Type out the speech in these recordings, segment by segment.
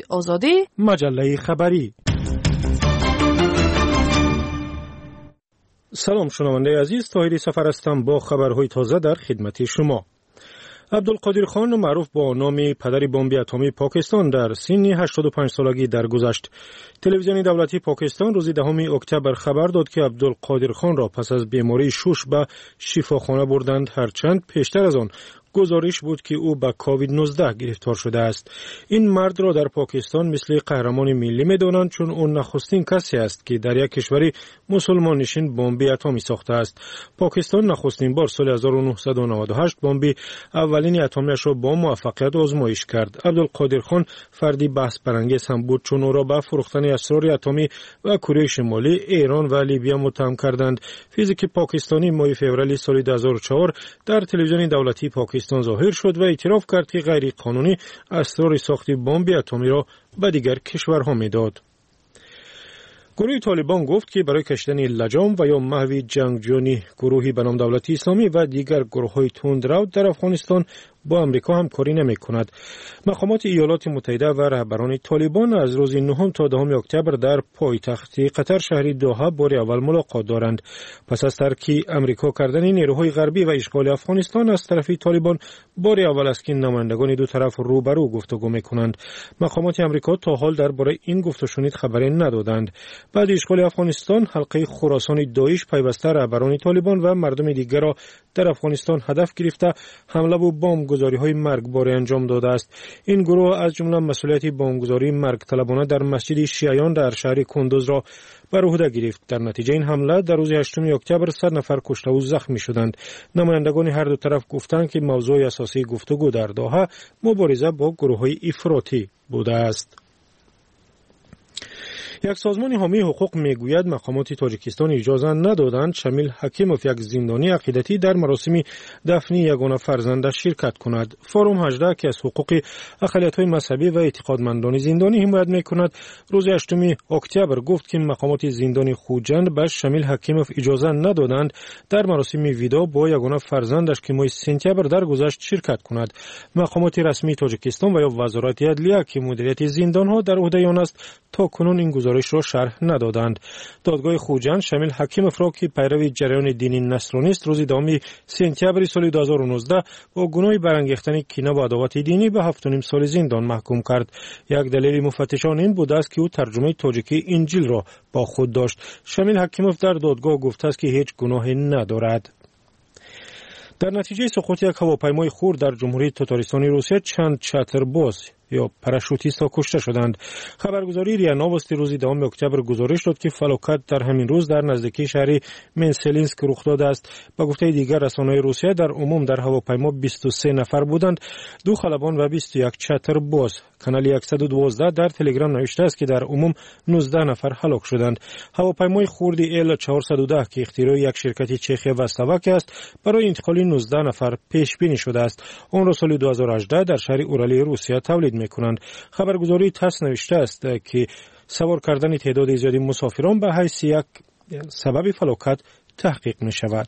آزادی، مجله خبری. سلام شنونده عزیز، طاهری سفر هستم با خبرهای تازه در خدمت شما. عبدالقادر خان معروف با نام پدر بمب اتمی پاکستان در سن 85 سالگی درگذشت. تلویزیون دولتی پاکستان روز 10 اکتبر خبر داد که عبدالقادر خان را پس از بیماری شوش به شفاخانه بردند، هرچند پیشتر از آن گزارش بود که او به کووید 19 گرفتار شده است. این مرد را در پاکستان مثل قهرمان ملی می‌دانند، چون او نخستین کسی است که در یک کشور مسلمان نشین بمب اتمی ساخته است. پاکستان نخستین بار سال 1998 بمب اولین اتمیش را با موفقیت آزمایش کرد. عبدالقادر خان فردی بحث برانگیز هم بود، چون او را به فروختن اسرار اتمی و کره شمالی، ایران و لیبیا متهم کردند. فیزیک پاکستانی ماه فوریه سال 2004 در تلویزیون دولتی پاکستان ظاهر شد و اعتراف کرد که غیر قانونی اسرار ساخت بمب اتمی را به دیگر کشورها میداد. گروه طالبان گفت که برای کشیدن لجام و یا محو جنگجویان گروهی به نام دولت اسلامی و دیگر گروه‌های تندرو در افغانستان با امریکا همکاری نمی‌کند. مقامات ایالات متحده و رهبران طالبان از روز 9 تا 10 اکتبر در پایتخت قطر شهر دوحه بار اول ملاقات دارند. پس از ترک امریکا کردن نیروهای غربی و اشغال افغانستان از طرف طالبان، بار اول است که نمایندگان دو طرف روبرو گفتگو می‌کنند. مقامات امریکا تا حال درباره این گفت و شنید خبری ندادند. بعد اشغال افغانستان، حلقه خراسان داعش پیوسته رهبران طالبان و مردم دیگر را در افغانستان هدف گرفته حمله و بمبگذاری‌های مرگبار انجام داده است. این گروه از جمله مسئولیت بمبگذاری مرگ طلبانه در مسجد شیعیان در شهر کندوز را بر عهده گرفت. در نتیجه این حمله در روز 8 اکتبر 100 نفر کشته و زخمی شدند. نمایندگان هر دو طرف گفتند که موضوع اساسی گفتگو در دوحه مبارزه با گروه‌های افراطی بوده است. یک سازمان حامی حقوق میگوید مقامات تاجیکستان اجازه ندادند شمیل حکیموف، یک زندانی عقیدتی، در مراسم دفن یگانه فرزندش شرکت کند. فروم 18 که از حقوق اقلیت‌های مذهبی و اعتقادمندان زندانی حمایت میکند، روز 8 اکتبر گفت که مقامات زندان خوجند به شمیل حکیموف اجازه ندادند در مراسم ویدا با یگانه فرزندش که ماه سپتامبر درگذشت شرکت کند. مقامات رسمی تاجیکستان و یا وزارت عدلیه که مدیریت زندان‌ها در عهده آن است تا کنون این گزارش را شرح ندادند. دادگاه خوجند شمیل حکیموف را که پیرو جریان دینی نصرانی است، روز 10 سپتامبر سال 2019 با گناه برانگیختن کینه و عداوت دینی به 7.5 سال زندان محکوم کرد. یک دلیل مفتشان این بوده است که او ترجمه تاجیکی انجیل را با خود داشت. شمیل حکیموف در دادگاه گفته است که هیچ گناهی ندارد. در نتیجه سقوط یک هواپیمای خرد در جمهوری تاتارستان روسیه چند چترباز یا پاراشوتیست کشته شدند. خبرگزاری ریا نووستی روز 10 اکتبر گزارش داد که فلاکت در همین روز در نزدیکی شهر منسلینسک رخ داده است. با گفته دیگر رسانه‌های روسیه در عموم در هواپیما 23 نفر بودند، 2 خلبان و 21 چترباز. کانال 112 در تلگرام نوشته است که در عموم 19 نفر هلاک شدند. هواپیمای خرد ال 410 که اختراع یک شرکت چخی و اسلواک است، برای انتقال 19 نفر پیش بینی شده است. آن را سال 2018 در شهر اورالی روسیه تولید می‌کنند. خبرگزاری تاس نوشته است که سوار کردن تعداد زیادی مسافران به حیث یک سبب فلاکت تحقیق می‌شود.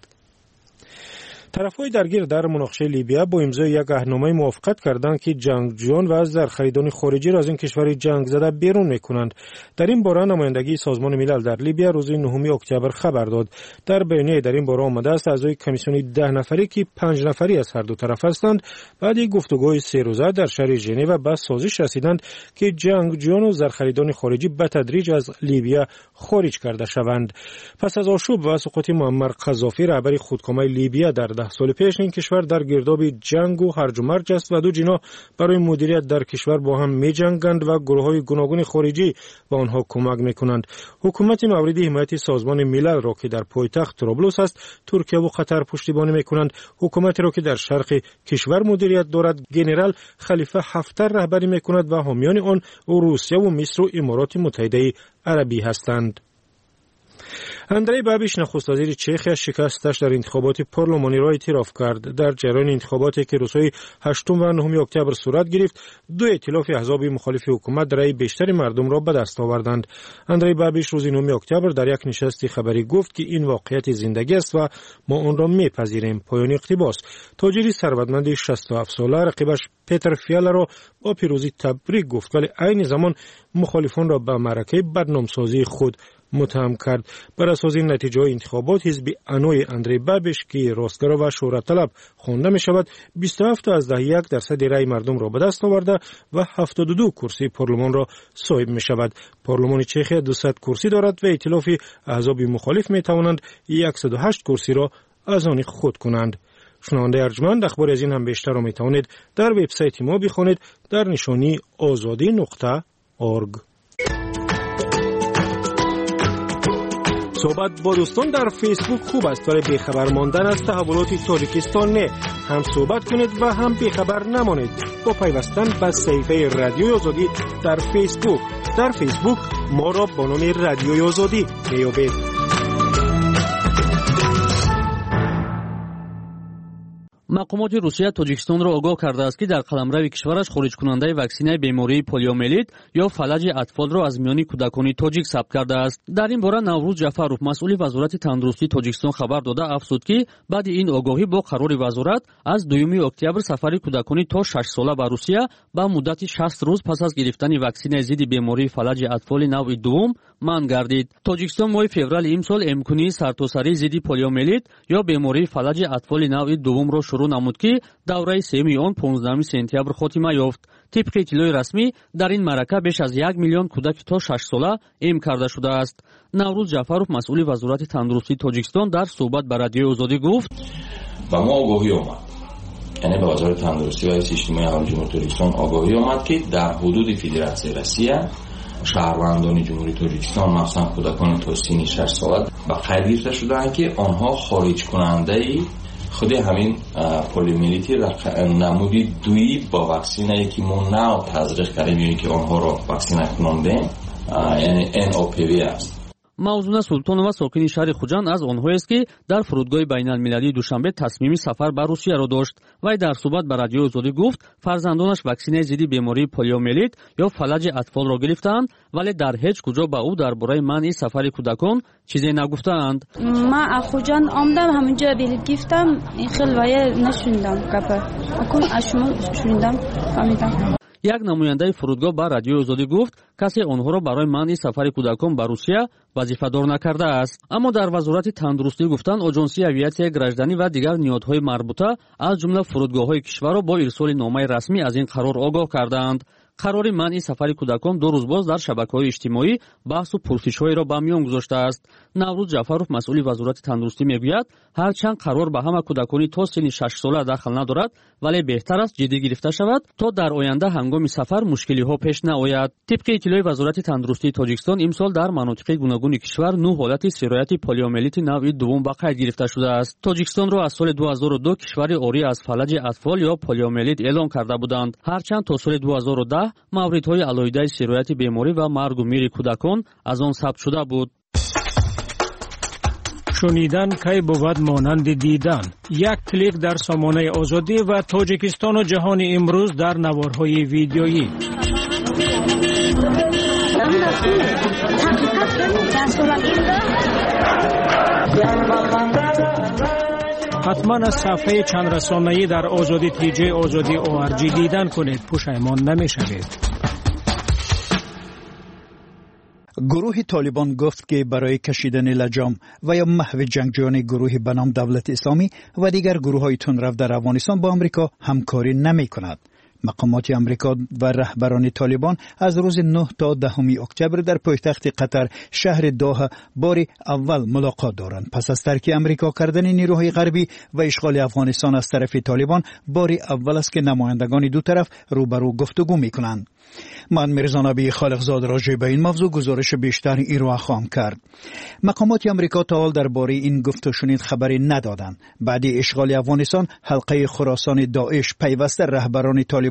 طرف‌های درگیر در مناقشه لیبیا با امضای یک عهدنامه موافقت کردند که جنگجویان و زرخریدان خارجی را از این کشور جنگ زده بیرون می‌کنند. در این باره نمایندگی سازمان ملل در لیبیا روز 9 اکتبر خبر داد. در بیانیه در این باره آمده است اعضای کمیسیون 10 نفری که 5 نفری از هر دو طرف هستند، بعد یک گفتگوی 3 روزه در شهر ژنو به سازش رسیدند که جنگجویان و زرخریدان خارجی به تدریج از لیبیا خارج کرده شوند. پس از آشوب و سقوط معمر قذافی رهبر خودکامه لیبیا در 10 سال پیش، این کشور در گرداب جنگ و هرج و مرج است و دو جناح برای مدیریت در کشور با هم می جنگند و گروه‌های گوناگون خارجی به آنها کمک می‌کنند. حکومت مورد حمایت سازمان ملل را که در پایتخت طرابلس است، ترکیه و قطر پشتیبانی می‌کنند. حکومتی را که در شرق کشور مدیریت دارد، ژنرال خلیفه حفتر رهبری می‌کند و حامیان آن روسیه و مصر و امارات متحده عربی هستند. اندری بابیش نخست وزیر چخیا شکستش در انتخابات پارلمانی را اعتراف کرد. در جریان انتخاباتی که روزهای 8 و 9 اکتبر صورت گرفت، دو ائتلاف احزاب مخالف حکومت رأی بیشتر مردم را به دست آوردند. اندری بابیش روز 9 اکتبر در یک نشست خبری گفت که این واقعیت زندگی است و ما آن را میپذیریم. پایان اقتباس. تاجری ثروتمند 67 ساله رقیبش پیتر فیالا را با پیروزی تبریک گفت، ولی عین زمان مخالفان را به معرکه بدنامسازی خود متهم کرد. بر اساس این نتیجه انتخابات، حزب انوی اندری بابیش که راستگرا و شهرت طلب خوانده می شود 27 از 1% رای مردم را به دست آورده و 72 کرسی پارلمان را صاحب می شود. پارلمان چخیا 200 کرسی دارد و ائتلاف احزاب مخالف می توانند 108 کرسی را از آن خود کنند. شنونده ارجمند، اخبار از این هم بیشتر را می توانید در وبسایت ما بخوانید در نشانی azadi.org. صحبت با دوستان در فیسبوک خوب است، ولی بیخبر ماندن از تحولات تاجیکستان نه. هم صحبت کنید و هم بیخبر نمانید با پیوستن به صفحه رادیوی آزادی در فیسبوک. در فیسبوک ما را با نام رادیوی آزادی میابید. مقامات روسیه تاجیکستان را آگاه کرده است که در قلمرو کشورش خارج کننده واکسینه بیماری پولیومیلیت یا فلج اطفال را از میان کودکان تاجیک ثبت کرده است. در این باره نوروز جعفرов مسئول وزارت تندرستی تاجیکستان خبر داده افزود که بعد این آگاهی با قرار وزارت از 2 اکتبر سفر کودکان تا 6 ساله به روسیه با مدت 60 روز پس از گرفتن واکسینه ضد بیماری فلج اطفال نوع دوم منع گردید. تاجیکستان ماه فوریه امسال امکانی سرتاسری ضد پولیومیلیت یا بیماری فلج اطفال نوع دوم را شروع نمود که دوره سوم آن 15 سپتامبر خاتمه یافت. طبق اطلاع رسمی در این معرکه بیش از 1 میلیون کودک تا 6 ساله ایم کرده شده است. نوروز جعفرов مسئول وزارت تندرستی تاجیکستان در صحبت با رادیو آزادی گفت: با ما آگاهی آمد، یعنی به وزارت تندرستی و اجتماعی اهالی جمهوری تاجیکستان آگاهی آمد که در حدود فدراسیون روسیه شهروندان جمهوری تاجیکستان مخصوصا کودکان تا سن 6 ساله به قید گرفته شدند که آنها خارج کننده خود همین پولیومیلیت نمودی دویی با واکسینی که ما نو تزریق کردیم یعنی که آنها را واکسینه کننده یعنی NOPV است. موضوع سلطانова ساکن شهر خوجند از آنهاییست که در فرودگاه بین‌المللی دوشنبه تصمیم سفر به روسیه را داشت. وی در صحبت با رادیو آزادی گفت فرزندانش واکسینه ضد بیماری پولیومیلیت یا فلج اطفال را گرفتند، ولی در هیچ کجا به او درباره منع سفر کودکان چیزی نگفتند. من از خوجند آمدم، همونجا بلیط گرفتم، این خلوه نشوندم گپا. اکنون از شما شوندم فهمیدم. یک نماینده فرودگاه با رادیو آزادی گفت کسی آنها را برای منع سفر کودکان به روسیه وظیفه‌دار نکرده است. اما در وزارت تندرستی گفتند آژانسی اویاسیای گراجدانی و دیگر نهادهای مربوطه از جمله فرودگاه‌های کشور را با ارسال نامه رسمی از این قرار آگاه کردند. قرار منع سفر کودکان 2 روز باز در شبکه‌های اجتماعی بحث و پرسش‌هایی را به میان گذاشته است. نوروز جعفرов مسئول وزارت تندرستی میگوید هرچند قرار به همه کودکان تا سن 6 ساله داخل ندارد، ولی بهتر است جدی گرفته شود تا در آینده هنگام سفر مشکلی‌ها پیش نیاید. طبق اطلاع وزارت تندرستی تاجیکستان امسال در مناطق گوناگون کشور 9 حالت سرایت پولیومیلیت نوع دوم به قید گرفته شده است. تاجیکستان را از سال 2002 کشور عاری از فلج اطفال یا پولیومیلیت اعلام کرده بودند، هرچند تا سال 2010 موردهای علایده سرایت بیماری و مرگ و میر کودکان از آن ثبت شده بود. شنیدن کی بود مانند دیدن. یک کلیک در سامانه آزادی و تاجیکستان و جهان امروز در نوارهای ویدیویی. حتما از صفحه چند رسانه‌ای در آزادی تیجی آزادی ORG دیدن کنید، پشیمان نمی‌شوید. گروه طالبان گفت که برای کشیدن لجام و یا محو جنگجویان گروه به نام دولت اسلامی و دیگر گروه‌های تندرو در افغانستان با آمریکا همکاری نمی‌کند. مقامات آمریکا و رهبران طالبان از روز 9 تا 10 اکتبر در پایتخت قطر شهر دوحه بار اول ملاقات دارند. پس از ترک آمریکا کردن نیروهای غربی و اشغال افغانستان از طرف طالبان بار اول است که نمایندگان دو طرف روبرو گفتگو می‌کنند. من میرزا نبی خالقزاد راجع به این موضوع گزارش بیشتر ایرو خواهم کرد. مقامات آمریکا تا حال درباره این گفت و شنید خبری ندادند. بعد اشغال افغانستان حلقه خراسان داعش پیوسته رهبران طالبان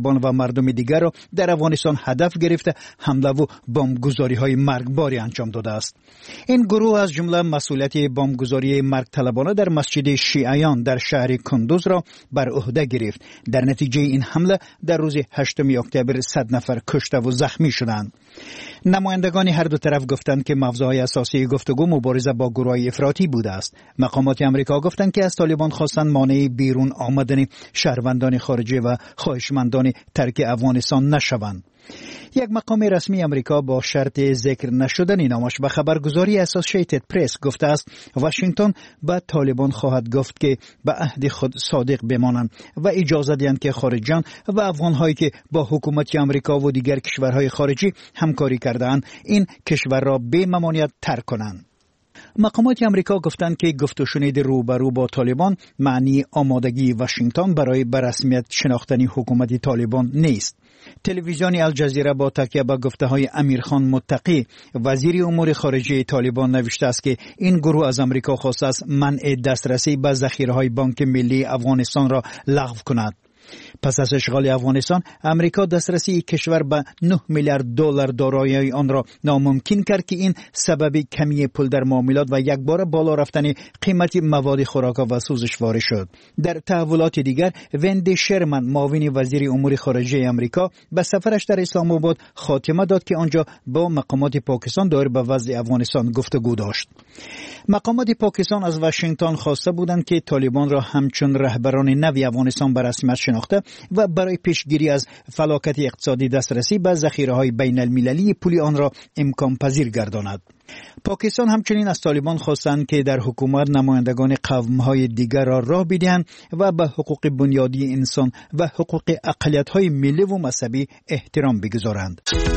طالبان و مردم دیگر را در افغانستان هدف گرفته حمله و بمبگذاری‌های مرگباری انجام داده است. این گروه از جمله مسئولیت بمبگذاری مرگ طلبانه در مسجد شیعیان در شهر کندوز را بر عهده گرفت. در نتیجه این حمله در روز 8 اکتبر 100 نفر کشته و زخمی شدند. نمایندگان هر دو طرف گفتند که موضوع اساسی گفتگو مبارزه با گروه‌های افراطی بوده است. مقامات آمریکا گفتند که از طالبان خواستند مانع بیرون آمدن شهروندان خارجی و خواهشمندان ترک افغانستان نشوند. یک مقام رسمی آمریکا با شرط ذکر نشدن نامش به خبرگزاری اسوسییتد پرس گفته است واشنگتن به طالبان خواهد گفت که به عهد خود صادق بمانند و اجازه دهند که خارجیان و افغان‌هایی که با حکومت آمریکا و دیگر کشورهای خارجی همکاری کرده‌اند این کشور را بی ممانعت ترک کنند. مقامات آمریکا گفتند که گفت و شنید روبرو با طالبان معنی آمادگی واشنگتن برای به رسمیت شناختن حکومت طالبان نیست. تلویزیون الجزیره با تکیه به گفته‌های امیرخان متقی وزیر امور خارجه طالبان نوشته است که این گروه از آمریکا خواسته است منع دسترسی به ذخیره‌های بانک ملی افغانستان را لغو کند. پس از اشغال افغانستان امریکا دسترسی کشور به 9 میلیارد دلار دارایی آن را ناممکن کرد که این سبب کمی پول در معاملات و یک بار بالا رفتن قیمت مواد خوراک و سوزشوار شد. در تحولات دیگر وندی شرمن معاون وزیر امور خارجه امریکا به سفرش در اسلام آباد خاتمه داد که آنجا با مقامات پاکستان دایر به وضع افغانستان گفتگو داشت. مقامات پاکستان از واشنگتن خواسته بودند که طالبان را همچون رهبران نوی افغانستان به رسمیت شناخته و برای پیشگیری از فلاکت اقتصادی دسترسی به ذخیره‌های بین المللی پولی آن را امکان پذیر گرداند. پاکستان همچنین از طالبان خواستند که در حکومت نمایندگان قوم‌های دیگر را راه بدهند و به حقوق بنیادی انسان و حقوق اقلیت‌های ملی و مذهبی احترام بگذارند.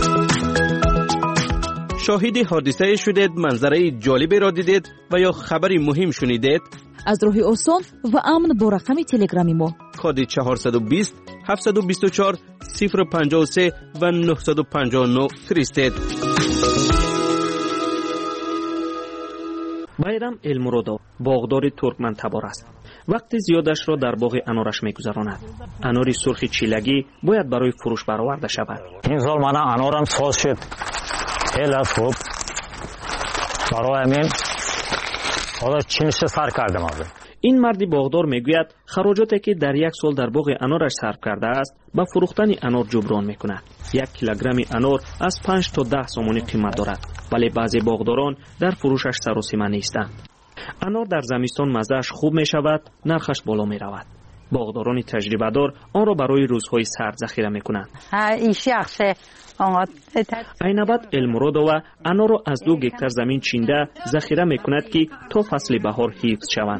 شاهد حادثه شدید، منظره جالبی را دیدید و یا خبری مهم شنیدید؟ از راه آسان و امن با رقم تلگرامی ما کد 420 724 053 و 959 فرستید. байрам элмуродов боғдори туркмантабор аст. вақти зиёдашро дар боғи анораш мегузаронад. анори сурхи чилагӣ бояд барои фурӯш бароварда шавад. ин сол мана анорам соз шуд. хеле хуб. барои ҳамин ҳоло чиниша сар кардам ҳозир. ин марди боғдор мегӯяд хароҷоте ки дар як сол дар боғи анораш сарф кардааст ба фурӯхтани анор ҷуброн мекунад. 1 килограмми анор аз 5 то 10 сомонӣ қимат дорад, вале баъзе боғдорон дар фурӯшаш саросима нестанд. анор дар зимистон маззааш хуб мешавад, нархаш боло меравад. боғдорони таҷрибадор онро барои рӯзҳои сард захира мекунанд. айнабад элмуродова анорро аз 2 гектар замин чинда захира мекунад ки то фасли баҳор ҳифз шаванд.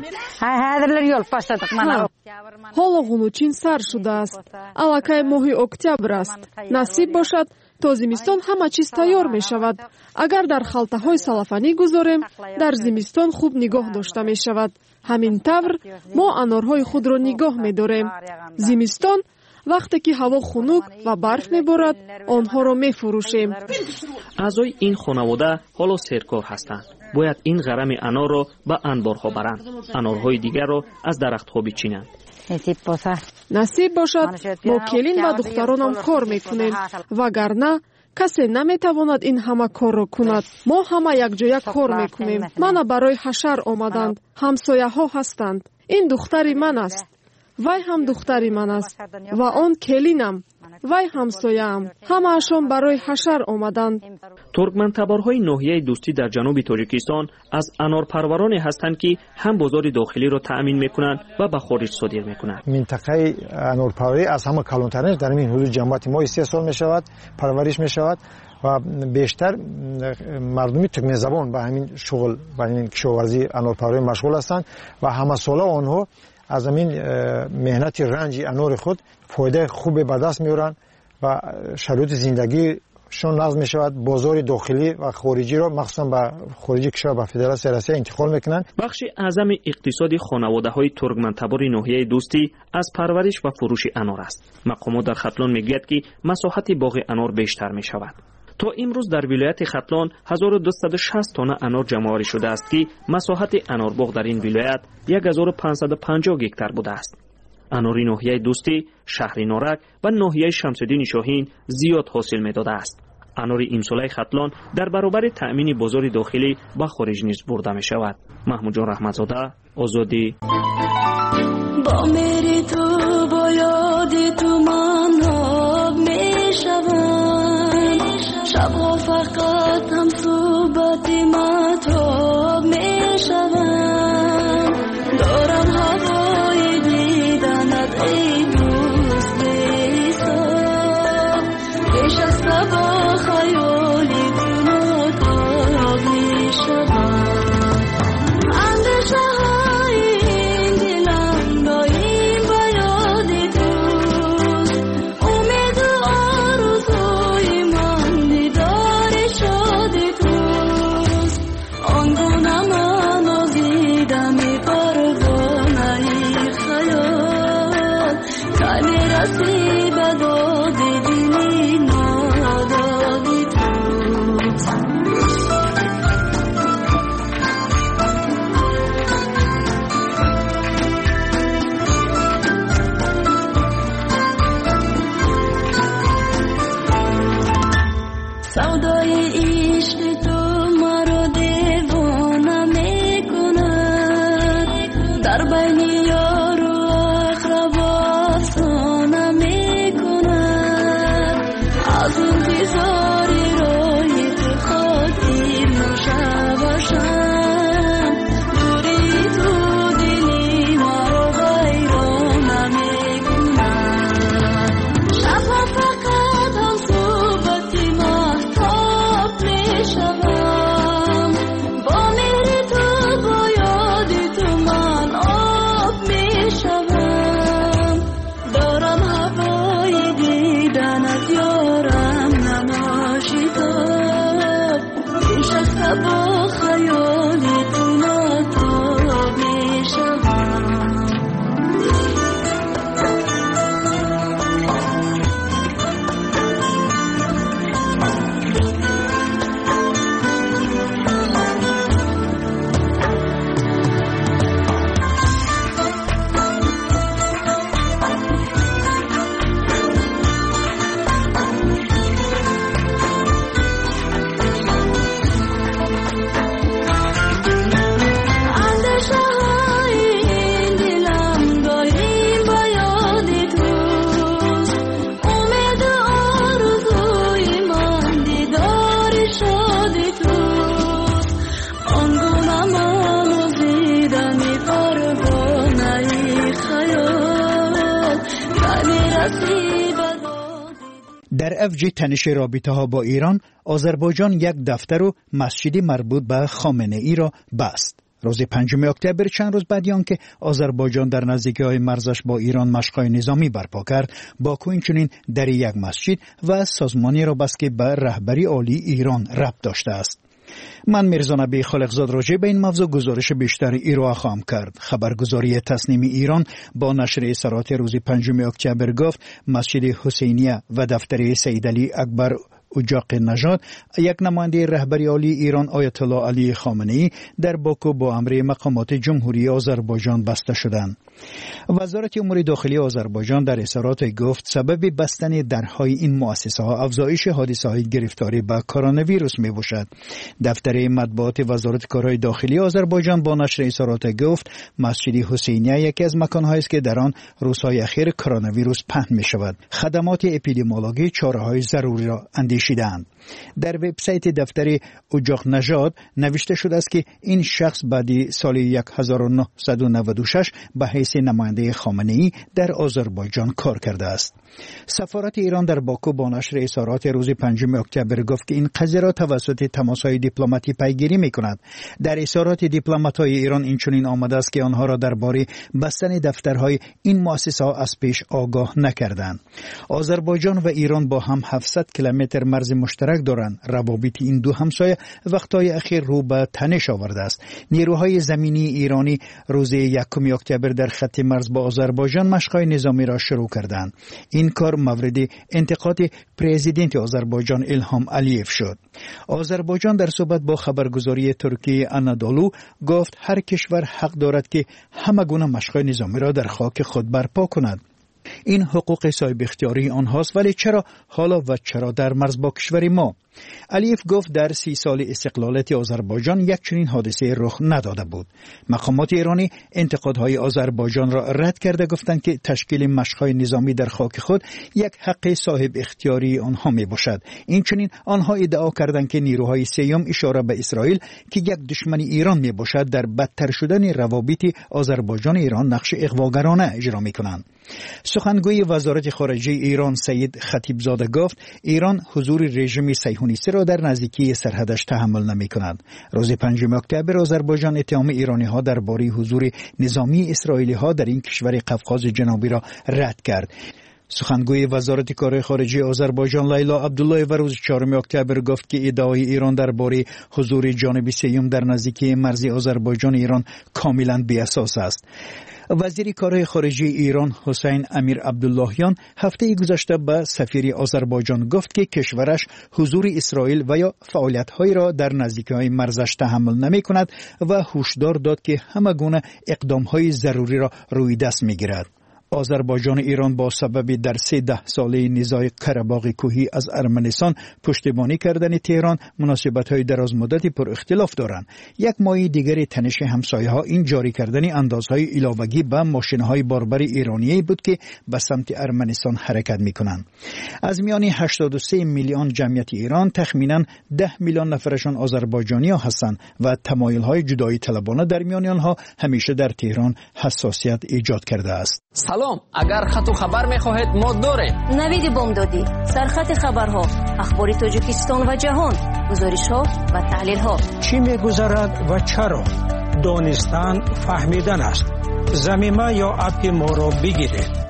ҳоло ғунучин сар шудааст. аллакай моҳи октябр аст. насиб бошад то зимистон ҳама чиз тайёр мешавад. агар дар халтаҳои салафанӣ гузорем, дар зимистон хуб нигоҳ дошта мешавад. ҳамин тавр мо анорҳои худро нигоҳ медорем. зимистон вақте ки ҳаво хунук ва барф меборад, онҳоро мефурӯшем. аъзои ин хонавода ҳоло серкор ҳастанд. бояд ин ғарами анорро ба анборҳо баранд. анорҳои дигарро аз дарахтҳо бичинанд. насиб бошад мо келин ва духтаронам кор мекунем, вагарна касе наметавонад ин ҳама корро кунад. мо ҳама якҷоя кор мекунем. мана барои ҳашар омаданд. ҳамсояҳо ҳастанд. ин духтари ман аст. вай ҳам духтари ман аст ва он келинам. вай ҳамсояам. ҳамаашон барои ҳашар омаданд. туркмантаборҳои ноҳияи дӯстӣ дар ҷануби тоҷикистон аз анорпарвароне ҳастанд ки ҳам бозори дохилиро таъмин мекунанд ва ба хориҷ содир мекунанд. минтақаи анорпарварӣ аз ҳама калонтаринаш дар ин ҳудуди ҷамъияти мо истеҳсол мешавад, парвариш мешавад ва бештар мардуми туркмензабон ба ҳамин шуғл, ба ҳамин кишоварзии анорпарварӣ машғул ҳастанд ва ҳамасола онҳо аз ҳамин меҳнати ранҷи анори худ фоидаи хубе ба даст меоранд ва шароити зиндагишон нағз мешавад. бозори дохилӣ ва хориҷиро махсусан ба хориҷи кишвар ба федератсияи Россия интиқол мекунанд. бахши аъзами иқтисоди хонаводаҳои туркмантабори ноҳияи дӯстӣ аз парвариш ва фурӯши анор аст. мақомот дар хатлон мегӯяд ки масоҳати боғи анор бештар мешавад. то имрӯз дар вилояти хатлон 1260 тонна анор ҷамъоварӣ шудааст ки масоҳати анорбоғ дар ин вилоят 1550 гектар будааст. اناری ناحیه دوستی، شهر نارک و ناحیه شمس‌الدین شاهین زیاد حاصل می‌داده است. انار امساله ختلان در برابر تأمین بازار داخلی و خارج نیز برده می شود. محمود جان رحمتزاده، آزادی. با میری تو با یادی تو من آب می شوم، شبها فقط هم صحبت مطاب می شوم، دارم هوای دیدنت ای دوست ایسا، پیش از سبا خیالی تو ناتاب می شوم، اندشه های این دلم دایم با یاد توست، امید و آرزوی من دیدار شاد توست، آنگونه من آزیدم پروانه ای خیال، که میرسی به داد دلی نادادی توست. سودای عشق تو مرا دیوانه میکند، در بین یار و اقربا افسانه میکند، از انتظار راهی تو خاطر نشوشم، دوری تو دلی مرا غیرانه میکند، شبها فقط هم صحبتی مهتاب میشوم، با مهر تو با یادی تو من آب میشوم، دارم هوای دیدنت یارم نماشیداب، پیش از سبا خیالی تو ناتاب میشوم. اندشه های این دلم دایم با یاد توست، امید و آرزوی من دیدار شاد توست، آنگونه من آزیدم پروانه ای خیال، که میرسی به داد. در اوج تنش رابطه ها با ایران، آذربایجان یک دفتر و مسجدی مربوط به خامنه ای را بست. روز 5 اکتبر، چند روز بعد آنکه آذربایجان در نزدیکی‌های مرزش با ایران مشق‌های نظامی برپا کرد، باکو اینچنین در یک مسجد و سازمانی را بست که به رهبری عالی ایران ربط داشته است. من میرزا نبی خالقزاد راجع به این موضوع گزارش بیشتر ارائه خواهم کرد. خبرگزاری تصنیم ایران با نشر اظهارات روز 5 اکتبر گفت مسجد حسینیه و دفتر سید علی اکبر اجاق نژاد، یک نماینده رهبری عالی ایران آیت الله علی خامنه ای در باکو با امر مقامات جمهوری آذربایجان بسته شدند. وزارت امور داخلی آذربایجان در اظهارات گفت سبب بستن درهای این مؤسسه ها افزایش حادثه های گرفتاری به کرونا ویروس می باشد. دفتر مطبوعات وزارت کارهای داخلی آذربایجان با نشر اظهارات گفت مسجد حسینیه یکی از مکان‌هایی است که در آن روزهای اخیر کرونا ویروس پهن می شود. خدمات اپیدمیولوژی چاره‌های ضروری را اندیشیدند. در وبسایت دفتر اجاق نژاد نوشته شده است که این شخص بعد سال 1996 به حیث نماینده خامنه ای در آذربایجان کار کرده است. سفارت ایران در باکو با نشر اظهارات روز 5 اکتبر گفت که این قضیه را توسط تماس‌های دیپلماتی پیگیری می‌کند. در اظهارات دیپلمات‌های ایران اینچنین آمده است که آنها را درباره بستن دفترهای این مؤسسه‌ها از پیش آگاه نکردند. آذربایجان و ایران با هم 700 کیلومتر مرز مشترک دارند. روابط این دو همسایه وقتهای اخیر رو به تنش آورده است. نیروهای زمینی ایرانی روز 1 اکتبر در خط مرز با آذربایجان مشق‌های نظامی را شروع کردند. این کار مورد انتقاد پرزیدنت آذربایجان الهام علیف شد. آذربایجان در صحبت با خبرگزاری ترکیه آنادولو گفت هر کشور حق دارد که همه گونه مشق‌های نظامی را در خاک خود برپا کند. این حقوق صاحب اختیاری آنهاست، ولی چرا حالا و چرا در مرز با کشور ما؟ علیف گفت در 30 سال استقلالیت آذربایجان یک چنین حادثه رخ نداده بود. مقامات ایرانی انتقادهای آذربایجان را رد کرده گفتند که تشکیل مشق‌های نظامی در خاک خود یک حق صاحب اختیاری آنها می باشد. این چنین آنها ادعا کردند که نیروهای سیوم اشاره به اسرائیل که یک دشمن ایران می باشد در بدتر شدن روابط آذربایجان ایران نقش اغواگرانه اجرا می کنند. سخنگوی وزارت خارجه ایران سید خطیبزاده گفت ایران حضور رژیم صهیونیستی را در نزدیکی سرحدش تحمل نمی کند. روز 5 اکتبر آذربایجان اتهام ایرانی ها درباره حضور نظامی اسرائیلی ها در این کشور قفقاز جنوبی را رد کرد. سخنگوی وزارت کار خارجه آذربایجان لیلا عبدالله و روز 4 اکتبر گفت که ادعای ایران درباره حضور جانبی سیوم در نزدیکی مرز آذربایجان ایران کاملا بی اساس است. وزیر کار خارجه ایران حسین امیر عبداللهیان هفته گذشته به سفیر آذربایجان گفت که کشورش حضور اسرائیل و یا فعالیت‌های را در نزدیکی‌های مرزش تحمل نمی‌کند و هشدار داد که همه گونه اقدام‌های ضروری را روی دست می‌گیرد. آذربایجان ایران با سبب در 13 ساله نزاع قره‌باغ کوهی از ارمنستان پشتیبانی کردن تهران مناسبت‌های دراز مدتی پر اختلاف دارند. یک ماه دیگر تنش همسایه‌ها این جاری کردن اندازهای علاوه‌ای به ماشین‌های باربر ایرانی بود که به سمت ارمنستان حرکت می‌کنند. از میان 83 میلیون جمعیت ایران تخمیناً 10 میلیون نفرشان آذربایجانی‌ها هستند و تمایل‌های جدایی طلبانه در میان آنها همیشه در تهران حساسیت ایجاد کرده است. سلام، اگر خط و خبر می‌خواهید ما داریم. نوید بامدادی، سرخط خبرها، اخبار تاجیکستان و جهان، گزارش‌ها و تحلیل‌ها. چی می‌گذرد و چرا؟ دانستن فهمیدن است. زمینه یا اپ ما را بگیرید.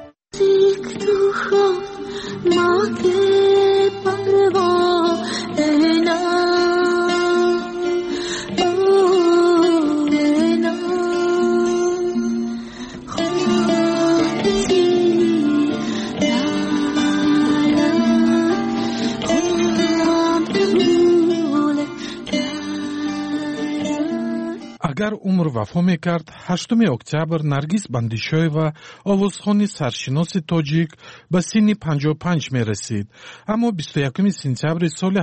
اگر عمر وفا میکرد 8 اکتبر نرگس بندیشویوا آوازخوان سرشناس تاجیک به سن 55 میرسید. اما 21 سپتامبر سال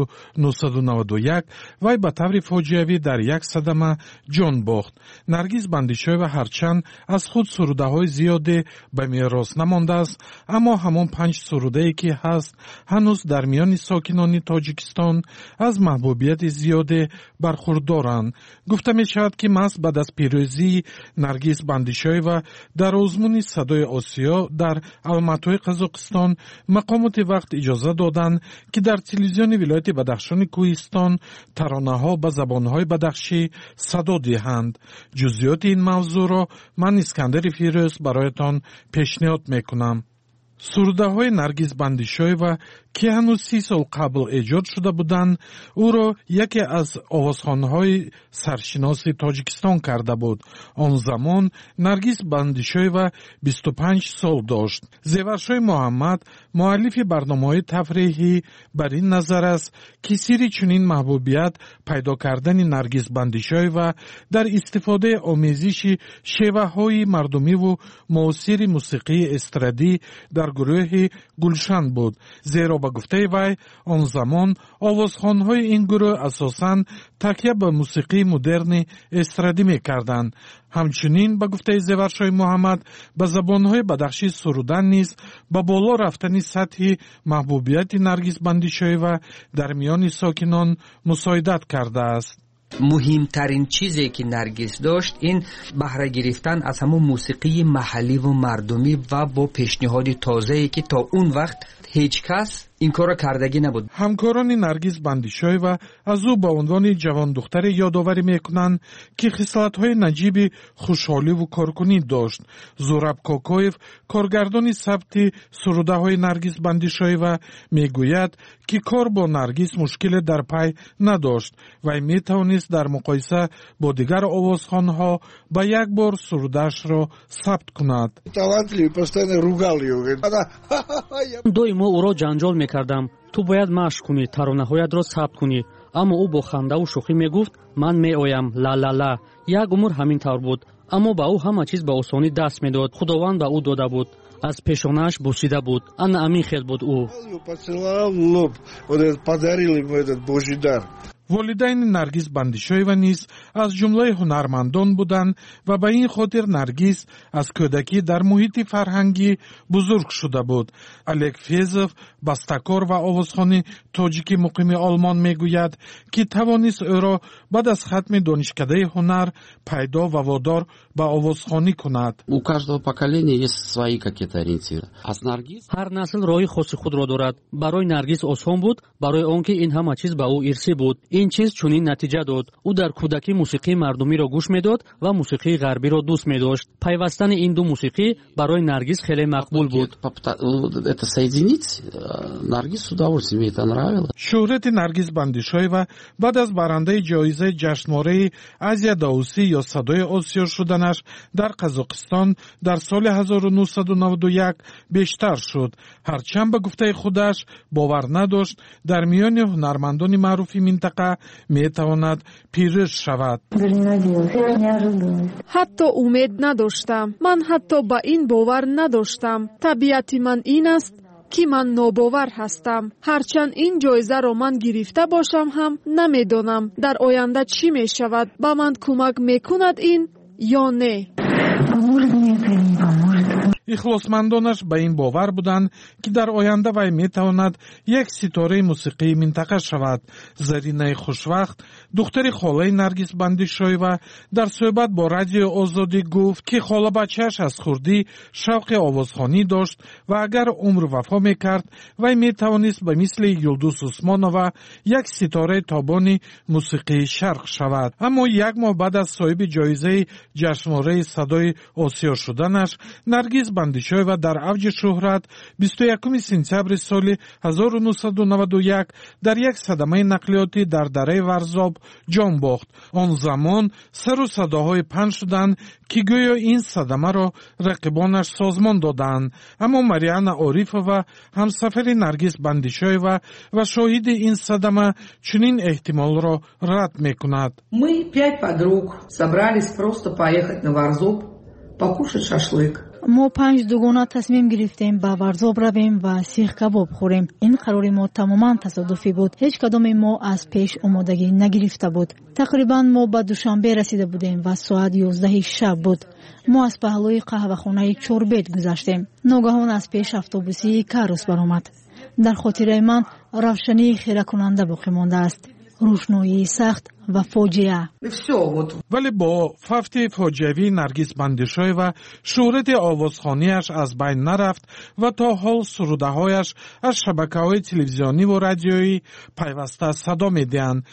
1991 وی به طور فاجعه‌ای در یک صدمه جان باخت. نرگس بندیشویوا هرچند از خود سروده‌های زیادی به میراث نمانده است، اما همان 5 سروده‌ای که هست هنوز در میان ساکنان تاجیکستان از محبوبیت زیادی برخوردارند. گفته میشود که محض بعد از پیروزی نرگس بندیشویوا در آزمون صدای آسیا در الماتوی قزاقستان مقامات وقت اجازه دادند که در تلویزیون ولایت بدخشان کوهستان ترانه‌ها به زبان‌های بدخشی صدا دهند. جزئیات این موضوع را من اسکندر فیروز برایتان پیشنهاد میکنم. سروده‌های نرگس بندیشویوا که هنوز 30 سال قبل ایجاد شده بودند او را یکی از آوازخوان‌های سرشناس تاجیکستان کرده بود. آن زمان نرگس بندیشویوا 25 سال داشت. زیورشاه محمد مؤلف برنامه‌های تفریحی بر این نظر است که سری چنین محبوبیت پیدا کردن نرگس بندیشویوا در استفاده آمیزش شیوه‌های مردمی و معاصر موسیقی استرادی در گروه گلشن بود، زیرا به گفته وی آن زمان آوازخوان‌های این گروه اساساً تکیه به موسیقی مدرن استرادی می‌کردند. همچنین به گفته زیورشاه محمد به زبان‌های بدخشی سرودن نیز به بالا رفتن سطح محبوبیت نرگس بندیشویوا در میان ساکنان مساعدت کرده است. مهمترین چیزی که نرگس داشت این بهره گرفتن از همون موسیقی محلی و مردمی و با پیشنهاد تازه‌ای که تا اون وقت هیچ کس این کار کردگی نبود. همکاران نرگس بندیشویوا از او به عنوان جوان دختر یادآوری میکنند که خصلت‌های نجیب خوشحالی و کارکنی داشت. زوراب کوکویف کارگردان ثبت سروده‌های نرگس بندیشویوا میگوید که کار با نرگس مشکل در پی نداشت و میتوانست در مقایسه با دیگر آوازخوان‌ها به یک بار سروده‌اش را ثبت کند. доимо ӯро ҷанҷол мекардам: ту бояд машқ кунӣ, таронаҳоятро сабт кунӣ. аммо ӯ бо хандаву шӯхӣ мегуфт: ман меоям, ла-ла-ла. як умр ҳамин тавр буд, аммо ба ӯ ҳама чиз ба осонӣ даст медод. худованд ба ӯ дода буд. аз пешонааш бусида буд. ана амин хел буд ӯ. والدین نرگس بندیشویوا نیز از جمله هنرمندان بودند و به این خاطر نرگس از کودکی در محیط فرهنگی بزرگ شده بود. الک فیزوف بستکار و آوازخوان تاجیکی مقیم آلمان میگوید که توانست او را بعد از ختم دانشکده هنر پیدا و وادار به آوازخوانی کند. У каждого поколения есть свои какие-то ориентиры. ҳар насл роҳи хоси худро дорад. барои наргис осон буд, барои он ки ин ҳама чиз ба ӯ ирсӣ буд. ин чиз чунин натиҷа дод. ӯ дар кӯдакӣ мусиқии мардумиро гӯш медод ва мусиқии ғарбиро дӯст медошт. пайвастани ин ду мусиқӣ барои наргис хеле мақбул буд. Это соединить Наргиз с удовольствием, ей это нравилось. شهرت نرگس بندیشویوا بعد از برنده جایزه جشنواره آسیا داوسی یا صدای آسیا شدنش در قزاقستان در سال 1991 بیشتر شد. هرچند به گفته خودش باور نداشت در میان هنرمندان معروف منطقه میتواند پیروز شود. حتی امید نداشتم. من حتی با این باور نداشتم. طبیعت من این است که من ناباور هستم. هرچند این جایزه را من گرفته باشم هم نمیدانم در آینده چی می شود. با من کمک میکند این یا نه. اخلاصمندانش به این باور بودند که در آینده وی میتواند یک ستاره موسیقی منطقه شود. زرینه خوشوقت دختر خاله نرگس بندیشویوا در صحبت با رادیو آزادی گفت که خاله بچه‌اش از خردی شوق آوازخوانی داشت و اگر عمر وفا میکرد وی میتوانست به مثل یلدوز عثمانووا یک ستاره تابان موسیقی شرق شود. اما یک ماه بعد از صاحب جایزه جشنواره صدای آسیا شدنش نرگس بندیشویوا در اوج شهرت 21 سپتامبر سال 1991 در یک صدمه نقلیاتی در دره ورزاب جان باخت. آن زمان سر و صداهای پنج شدند که گویا این صدمه را رقیبانش سازمان دادند. اما مریانا عارفووا همسفر نرگس بندیشویوا و شاهد این صدمه چنین احتمال را رد میکند. Мы 5 подруг собрались просто поехать на Варзоб покушать шашлык. ما 5 دوگانه تصمیم گرفتیم به ورزاب رویم و سیخ کباب خوریم. این قرار ما تماما تصادفی بود. هیچ کدام ما از پیش آمادگی نگرفته بود. تقریبا ما به دوشنبه رسیده بودیم و ساعت 11 شب بود. ما از پهلوی قهوه‌خانه چوربیت گذشتیم. ناگهان از پیش اتوبوسی کاروس برآمد. در خاطره من روشنی خیره کننده باقی مانده است. روشنایی سخت و فاجعه. ولی با فوت فاجعه‌ای نرگس بندیشویوا شهرت آوازخوانیش از بین نرفت و تا حال سروده‌هایش از شبکه‌های تلویزیونی و رادیویی پیوسته صدا می‌دهند.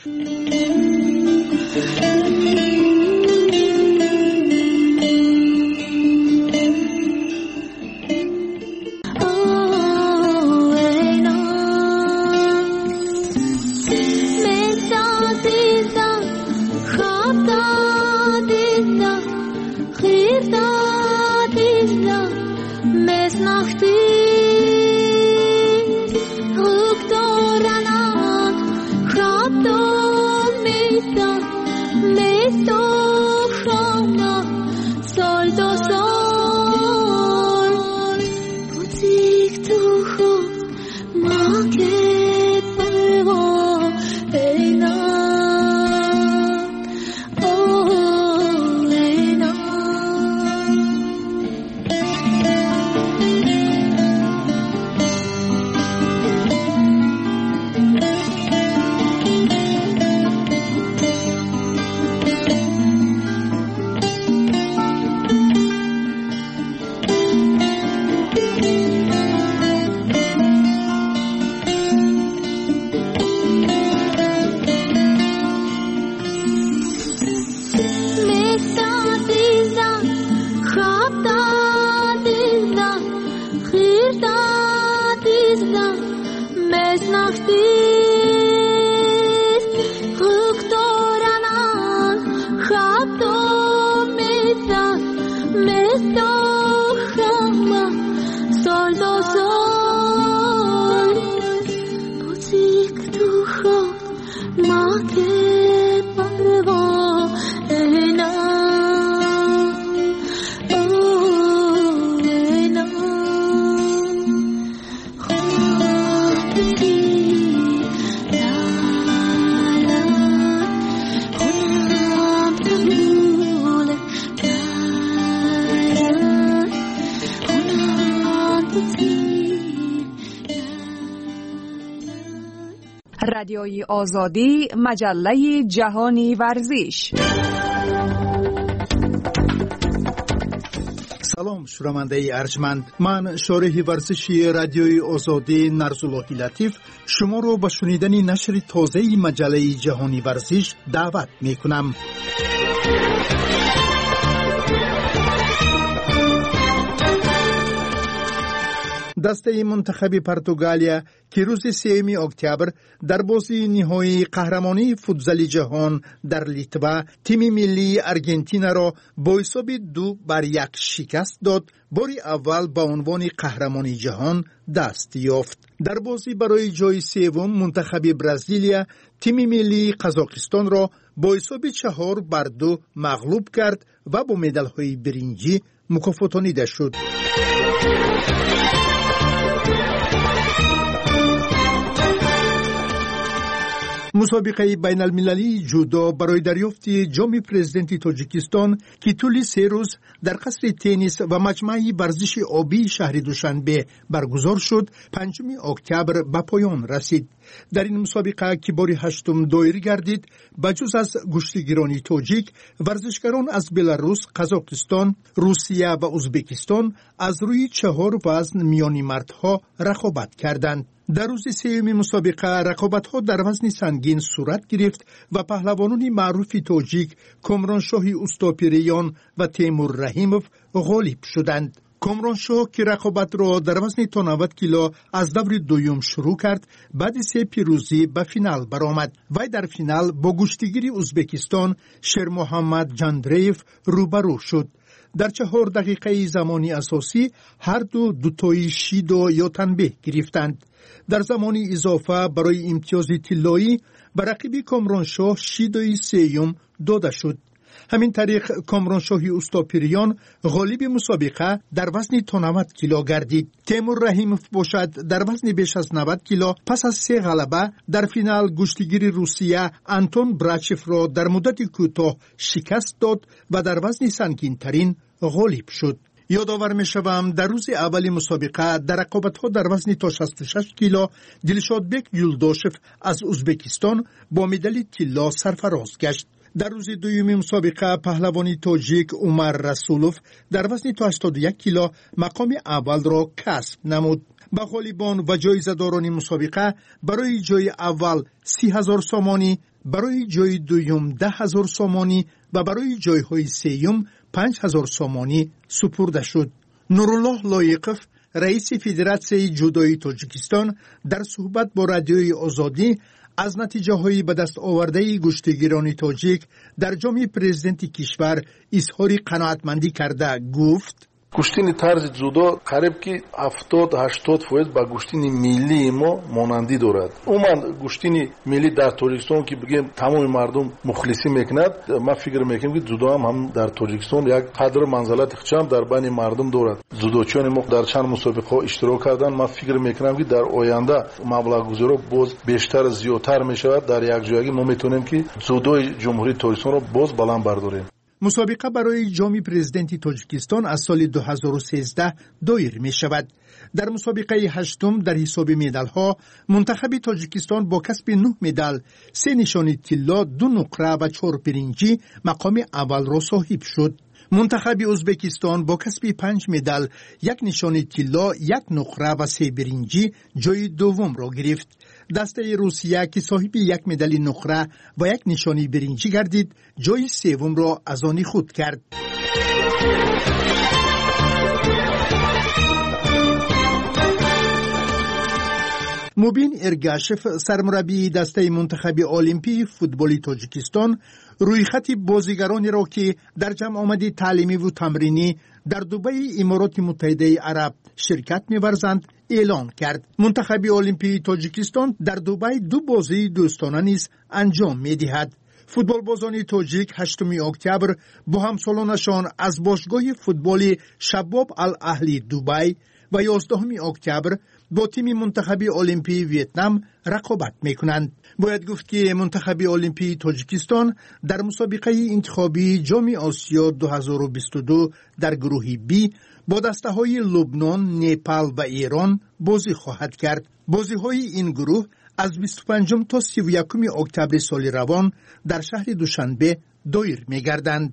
Estoy رادیوی آزادی، مجله جهانی ورزش. سلام شنونده ارجمند، من شارح ورزشی رادیوی آزادی نرزاللهی لطیف شما رو به شنیدن نشر تازه مجله جهانی ورزش دعوت می کنم. دسته منتخب پرتغالیا که روز 3 اکتبر در بازی نهایی قهرمانی فوتبال جهان در لیتوا تیم ملی آرژانتین را با حساب 2-1 شکست داد، باری اول به عنوان قهرمانی جهان دست یافت. در بازی برای جای سوم منتخب برزیلیا تیم ملی قزاقستان را با حساب 4-2 مغلوب کرد و با مدال‌های برنجی مکافاتانیده شد. مسابقه بین المللی جودو برای دریافت جام پرزیدنت تاجیکستان که طول 3 روز در قصر تنیس و مجمع ورزش آبی شهر دوشنبه برگزار شد 5 اکتبر به پایان رسید. در این مسابقه که بار 8 دایر گردید، بجز از گشتیگیران تاجیک، ورزشکاران از بلاروس، قزاقستان، روسیه و ازبکستان از روی 4 وزن میانی مردها رقابت کردند. در روز 3 مسابقه رقابت‌ها در وزن سنگین صورت گرفت و پهلوانان معروف تاجیک کامرانشاه اوستاپیریان و تیمور رحیموف غالب شدند. کامرانشاه که رقابت را در وزن تا 90 کیلو از دور دوم شروع کرد، بعد 3 پیروزی به فینال برآمد. وی در فینال با گشتیگیر ازبکستان شیر محمد جاندریف روبرو شد. در 4 دقیقه زمانی اساسی هر دو تایی شیدو یا تنبیه گرفتند. در زمانی اضافه برای امتیاز طلایی به رقیب کامرانشاه شیدوی 3 داده شد. همین طریق کامرانشاه اوستاپیریان غالب مسابقه در وزن تا 90 کیلو گردید. تیمور رحیموف باشد در وزن بیش از 90 کیلو پس از 3 غلبه در فینال گشتیگیر روسیه آنتون براچف را در مدت کوتاه شکست داد و در وزن سنگین ترین غالب شد. یادآور می‌شوم در روز اول مسابقه در رقابت‌ها در وزن تا 66 کیلو دلشادبک یولداشف از ازبکستان با مدال طلا سرفراز گشت. در روز دوم مسابقه پهلوانی تاجیک عمر رسولوف در وزن تا 81 کیلو مقام اول را کسب نمود. به غالبان و جایزه‌داران مسابقه برای جای اول 30,000 سامانی، برای جای دوم 10,000 سامانی و برای جایهای سوم 5,000 سامانی سپرده شد. نورالله لایقف رئیس فدراسیون جودوی تاجیکستان در صحبت با رادیوی آزادی از نتیجه های به دست آورده گشتیگیران تاجیک در جام پرزیدنت کشور اظهار قناعتمندی کرده گفت: گوشتین طرز جودو قریب که 70-80% با گوشتین ملی ما مانندی دارد. عموما گوشتین ملی در تاجیکستان که بگیم تمام مردم مخلصی میکند، ما فکر میکنیم که جودو هم در تاجیکستان یک قدر منزلت خچم در بین مردم دارد. جودوچیان ما در چند مسابقه اشتراک کردن، ما فکر میکنم که در آینده مبلغ گذاری باز بیشتر زیادتر میشود. در یک جایی ما میتونیم که جودو جمهوری تاجیکستان را باز بلند برداریم. مسابقه برای جام پرزیدنت تاجیکستان از سال 2013 دایر می شود. در مسابقه 8 در حساب مدال‌ها منتخب تاجیکستان با کسب 9 مدال، 3 نشان طلا، 2 نقره و 4 برنجی مقام اول را صاحب شد. منتخب ازبکستان با کسب 5 مدال، 1 نشان طلا، 1 نقره و 3 برنجی جای دوم را گرفت. دسته روسیه که صاحب 1 مدال نقره و 1 نشانی برنجی گردید، جای سوم را از آن خود کرد. مبین ارگاشف سرمربی دسته منتخب المپی فوتبال تاجیکستان روی خط بازیگرانی را که در جمع آمدی تعلیمی و تمرینی در دبی امارات متحده عرب شرکت می‌ورزند اعلان کرد. منتخب المپی تاجیکستان در دبی 2 بازی دوستانه نیز انجام می‌دهد. فوتبال بازان تاجیک 8 اکتبر با همسالانشان از باشگاه فوتبال شباب الاهلی دبی و 11 اکتبر با تیم منتخب المپی ویتنام رقابت میکنند. باید گفت که منتخب المپی تاجیکستان در مسابقه انتخابی جام آسیا 2022 در گروه بی با دسته های لبنان، نپال و ایران بازی خواهد کرد. بازی های این گروه از 25 تا 31 اکتبر سال روان در شهر دوشنبه دایر می‌گردند.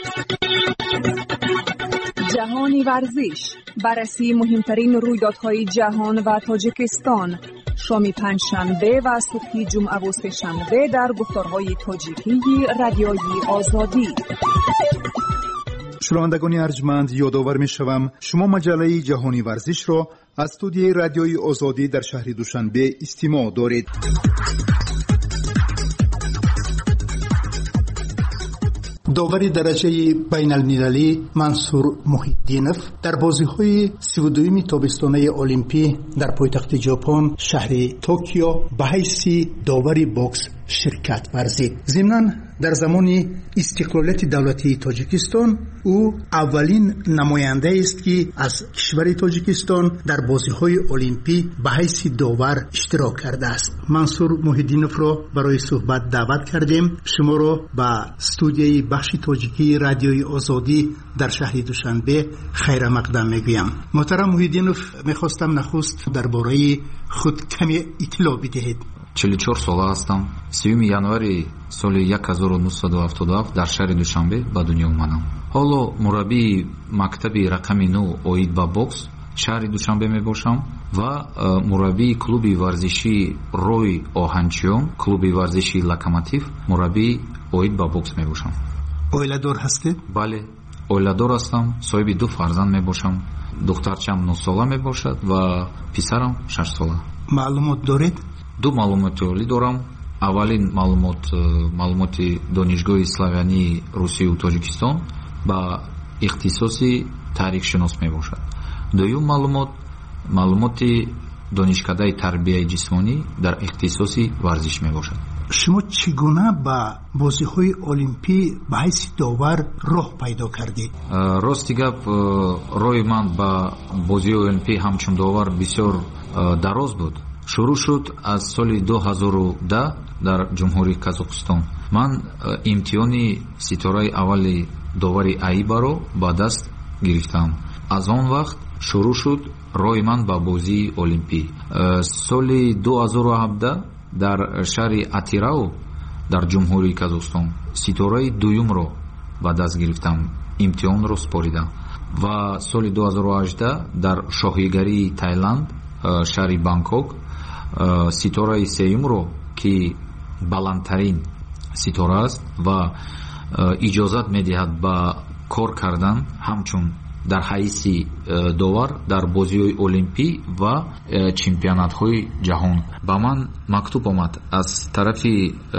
جهانی ورزش، بررسی مهمترین رویدادهای جهان و تاجیکستان، شام پنجشنبه و صبح جمعه و سه‌شنبه در گفتارهای تاجیکی رادیوی آزادی. شنوندگان ارجمند، یادآور می‌شوم شما مجله جهانی ورزش را از استودیوی رادیوی آزادی در شهر دوشنبه استماع دارید. داور درجه بین المللی منصور محیدینов در بازی‌های 32 تابستانه المپی در پایتخت ژاپن شهر توکیو به حیث داور بوکس شرکت ورزید. ضمناً در زمان استقلالیت دولتی تاجیکستان او اولین نماینده است که از کشور تاجیکستان در بازی‌های المپی به حیث داور اشتراک کرده است. منصور محیدینov را برای صحبت دعوت کردیم. شما را به استودیوی بخش تاجیکی رادیوی آزادی در شهر دوشنبه خیر مقدم میگویم. محترم محیدینov، میخواستم نخست درباره خود کمی اطلاع بدهید. 44 ساله هستم. 3 январи соли 1977 дар шаҳри Душанбе ба дунё омадам. ҳоло мураббии мактаби рақами 9 оид ба бокс шаҳри Душанбе мебошам ва мураббии клуби варзишии Рой Оҳанчиён, клуби варзишии Локомотив, мураббии оид ба бокс мебошам. оиладор ҳастед? бале, оиладор ҳастам. соҳиби 2 фарзанд мебошам. духтарчам 9 сола мебошад ва писарам 6 сола. маълумот доред? 2 маълумоти олӣ дорам. аввалин маълумоти донишгоҳи славянии русию тоҷикистон ба ихтисоси таърихшинос мебошад. дуюм маълумоти донишкадаи тарбияи ҷисмонӣ дар ихтисоси варзиш мебошад. шумо чӣ гуна ба бозиҳои олимпӣ ба ҳайси довар роҳ пайдо кардед? рости гап, роҳи ман ба бозиҳои олимпӣ ҳамчун довар бисёр дароз буд. шурӯъ шуд аз соли 2010 дар ҷумҳурии Казоқистон. ман имтиҳони ситораи аввали довари аибаро ба даст гирифтам. аз он вақт шурӯъ шуд роҳи ман ба бозии олимпӣ. соли 2017 дар шаҳри Атирау дар ҷумҳурии Казоқистон ситораи дуюмро ба даст гирифтам, имтиҳонро спорида. ва соли 2018 дар шоҳигарии Таиланд шаҳри Бангкок ситораи сеюмро ки баландтарин ситора аст ва иҷозат медиҳад ба кор кардан ҳамчун дар ҳайси довар дар бозиҳои олимпӣ ва чемпионатҳои ҷаҳон. ба ман мактуб омад аз тарафи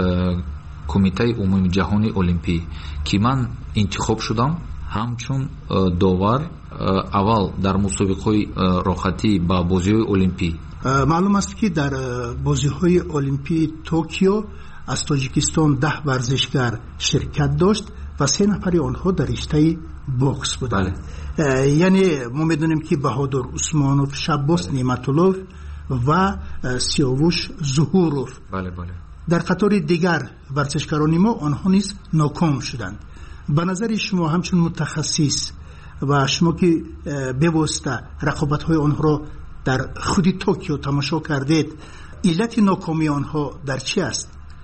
кумитаи умумии ҷаҳони олимпӣ ки ман интихоб шудам ҳамчун довар аввал дар мусобиқаҳои рохатӣ ба бозиҳои олимпӣ. маълум аст ки дар бозиҳои олимпии Токио аз Тоҷикистон 10 варзишгар ширкат дошт ва 3 нафари онҳо дар риштаи бокс буданд. яъне мо медонем ки Баҳодур Усмонов, Шаббос Неъматуллов ва Сиёвуш Зуҳуров дар қатори дигар варзишгарони мо онҳо низ ноком шуданд. ба назари шумо ҳамчун мутахассис ва шумо ки бевосита рақобатҳои онҳоро дар худи Токио тамошо кардед, иллати нокомии онҳо дар чӣ аст?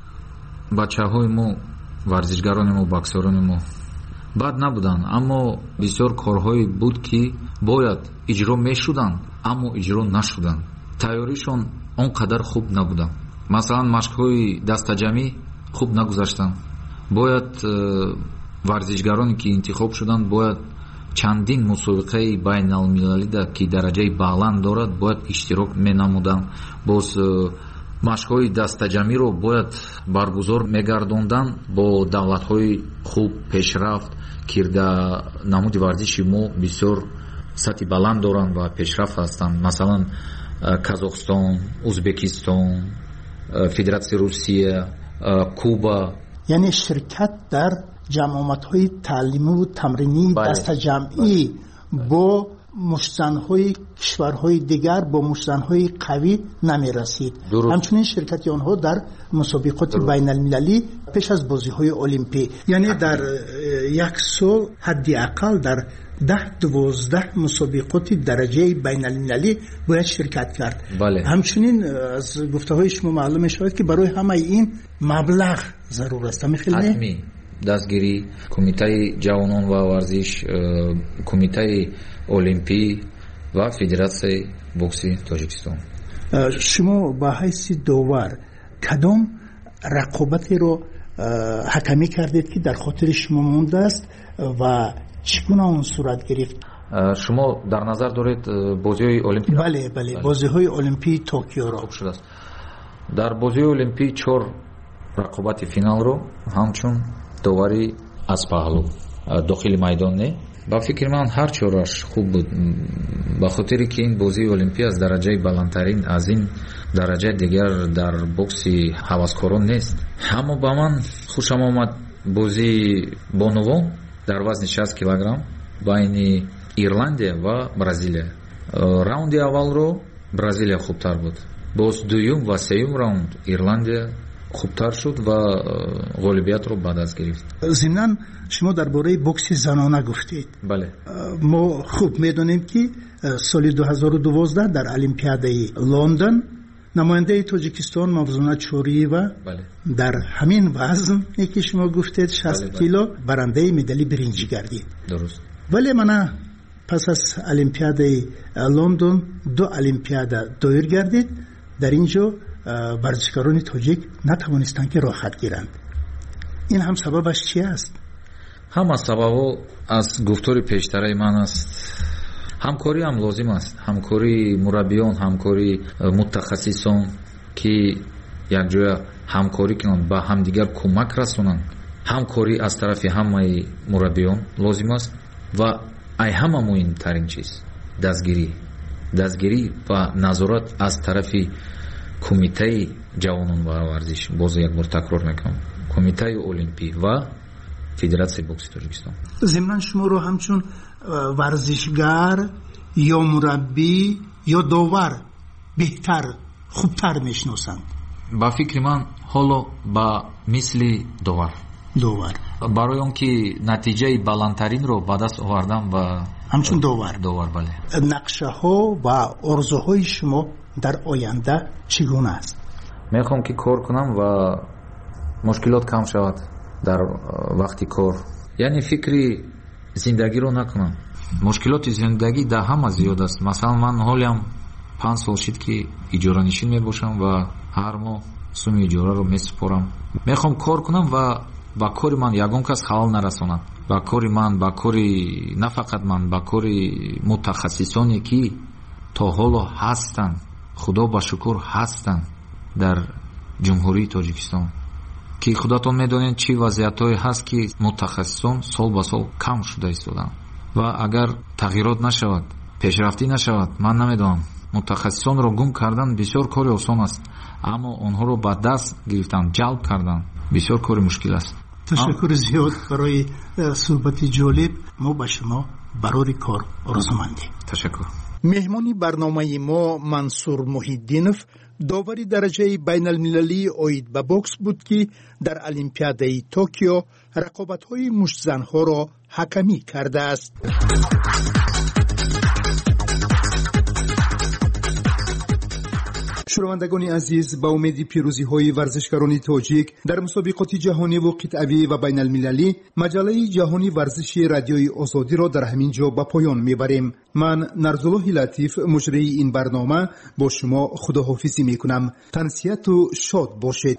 бачаҳои мо, варзишгарони мо, боксёрони мо бад набуданд, аммо бисёр корҳое буд ки бояд иҷро мешуданд, аммо иҷро нашуданд. тайёришон он қадар хуб набуданд. масалан машқҳои дастаҷамӣ хуб нагузаштанд. бояд варзишгароне ки интихоб шуданд бояд чандин мусобиқаи байналмилалида ки дараҷаи баланд дорад бояд иштирок менамуданд. боз машқҳои дастаҷамиро бояд баргузор мегардонданд. бо давлатҳои хуб пешрафт кирда намуди варзиши мо бисёр сатҳи баланд доранд ва пешрафт ҳастанд. масалан казохстон, ӯзбекистон, федератсияи русия, куба. яъне ширкат дар ҷамъоматҳои таълимиву тамринии дастаҷамъӣ бо муштзанҳои кишварҳои дигар бо муштзанҳои қавӣ намерасид. ҳамчунин ширкати онҳо дар мусобиқоти байналмилалӣ пеш аз бозиҳои олимпӣ, яъне дар як сол ҳадди ақал дар 10-12 мусобиқоти дараҷаи байналмилалӣ бояд ширкат кард. ҳамчунин аз гуфтаҳои шумо маълум мешавад ки барои ҳамаи ин маблағ зарур аст. ҳатмӣ дастгирӣ кумитаи ҷавонон ва варзиш, кумитаи олимпӣ ва федератсияи бокси Тоҷикистон. шумо ба ҳайси довар кадом рақобатеро ҳакамӣ кардед ки дар хотири шумо мондааст ва чӣ гуна он сурат гирифт? шумо дар назар доред бозиҳои олимпӣ? бале бозиҳои олимпии Токиоро. дар бозиҳои олимпӣ 4 рақобати финалро ҳамчун довари аз паҳлӯ дохили майдон не ба фикри ман ҳар чораш хуб буд, ба хотире ки ин бозии олимпӣ аз дараҷаи баландтарин аз ин дараҷа дигар дар бокси ҳаваскорон нест. ҳамо ба ман хушам омад бозии бонувон дар вазни 60 килограмм байни Ирландия ва Бразилия. раунди аввалро Бразилия хубтар буд, боз дуюм ва сеюм раунд Ирландия хубтар шуд ва ғолибиятро ба даст гирифт. зимнан шумо дар бораи бокси занона гуфтед. бале мо хуб медонем ки соли 2012 дар олимпиадаи Лондон намояндаи Тоҷикистон Мавзуна Чориева дар ҳамин вазне ки шумо гуфтед 60 кило барандаи медали биринҷӣ гардид. дуруст. вале мана пас аз олимпиадаи Лондон 2 олимпиада доир гардид. дар ин ҷо варзишгарони тоҷик натавонистанд ки роҳат гиранд. ин ҳам сабабаш чи аст? ҳама сабабо аз гуфтори пештараи ман аст. ҳамкорӣ ҳам лозим аст, ҳамкории мураббиён, ҳамкории мутахассисон ки якҷоя ҳамкорӣ кунанд, ба ҳамдигар кӯмак расонанд. ҳамкорӣ аз тарафи ҳамаи мураббиён лозим аст ва ай ҳама муҳимтарин чиз дастгирӣ ва назорат аз тарафи кумитаи ҷавонон ва варзиш, боз якбор такрор мекунам, кумитаи олимпӣ ва федератсияи бокси Тоҷикистон. зимнан шуморо ҳамчун варзишгар ё мураббӣ ё довар беҳтар хубтар мешиносанд? ба фикри ман ҳоло ба мисли довар барои он ки натиҷаи баландтаринро ба даст овардан ва ҳамчун довар. бале. нақшаҳо ва орзуҳои шумо дар оянда чӣ гуна аст? мехоҳам ки кор кунам ва мушкилот кам шавад дар вақти кор, яъне фикри зиндагиро накунам. мушкилоти зиндагӣ дар ҳама зиёд аст. масалан ман ҳолиам 5 сол шид ки иҷоранишин мебошам ва ҳар моҳ суми иҷораро месупорам. мехоҳам кор кунам ва ба кори ман ягон кас халал нарасонад. ба кори ман, ба кори на фақат ман, ба кори мутахассисоне ки то ҳоло ҳастанд, худо ба шукр ҳастанд дар ҷумҳурии Тоҷикистон, ки худатон медонед чӣ вазъиятҳое ҳаст ки мутахассисон сол ба сол кам шуда истоданд. ва агар тағйирот нашавад, пешрафтӣ нашавад, ман намедонам, мутахассисонро гум кардан бисёр кори осон аст, аммо онҳоро ба даст гирифтан, ҷалб кардан бисёр кори мушкил аст. ташаккури зиёд барои суҳбати ҷолиб. мо ба шумо барори кор орзумандем. ташаккур. меҳмони барномаи мо Мансур Муҳиддинов, довари дараҷаи байналмилалии оид ба бокс буд ки дар олимпиадаи Токио рақобатҳои муштзанҳоро ҳакамӣ кардааст. шунавандагони азиз, ба умеди пирӯзиҳои варзишгарони тоҷик дар мусобиқоти ҷаҳониву қитъавӣ ва байналмилалӣ, маҷалаи ҷаҳони варзиши радиои озодиро дар ҳамин ҷо ба поён мебарем. ман Нарзуллоҳи Латиф, муҷрии ин барнома, бо шумо худоҳофизӣ мекунам. тансияту шод бошед.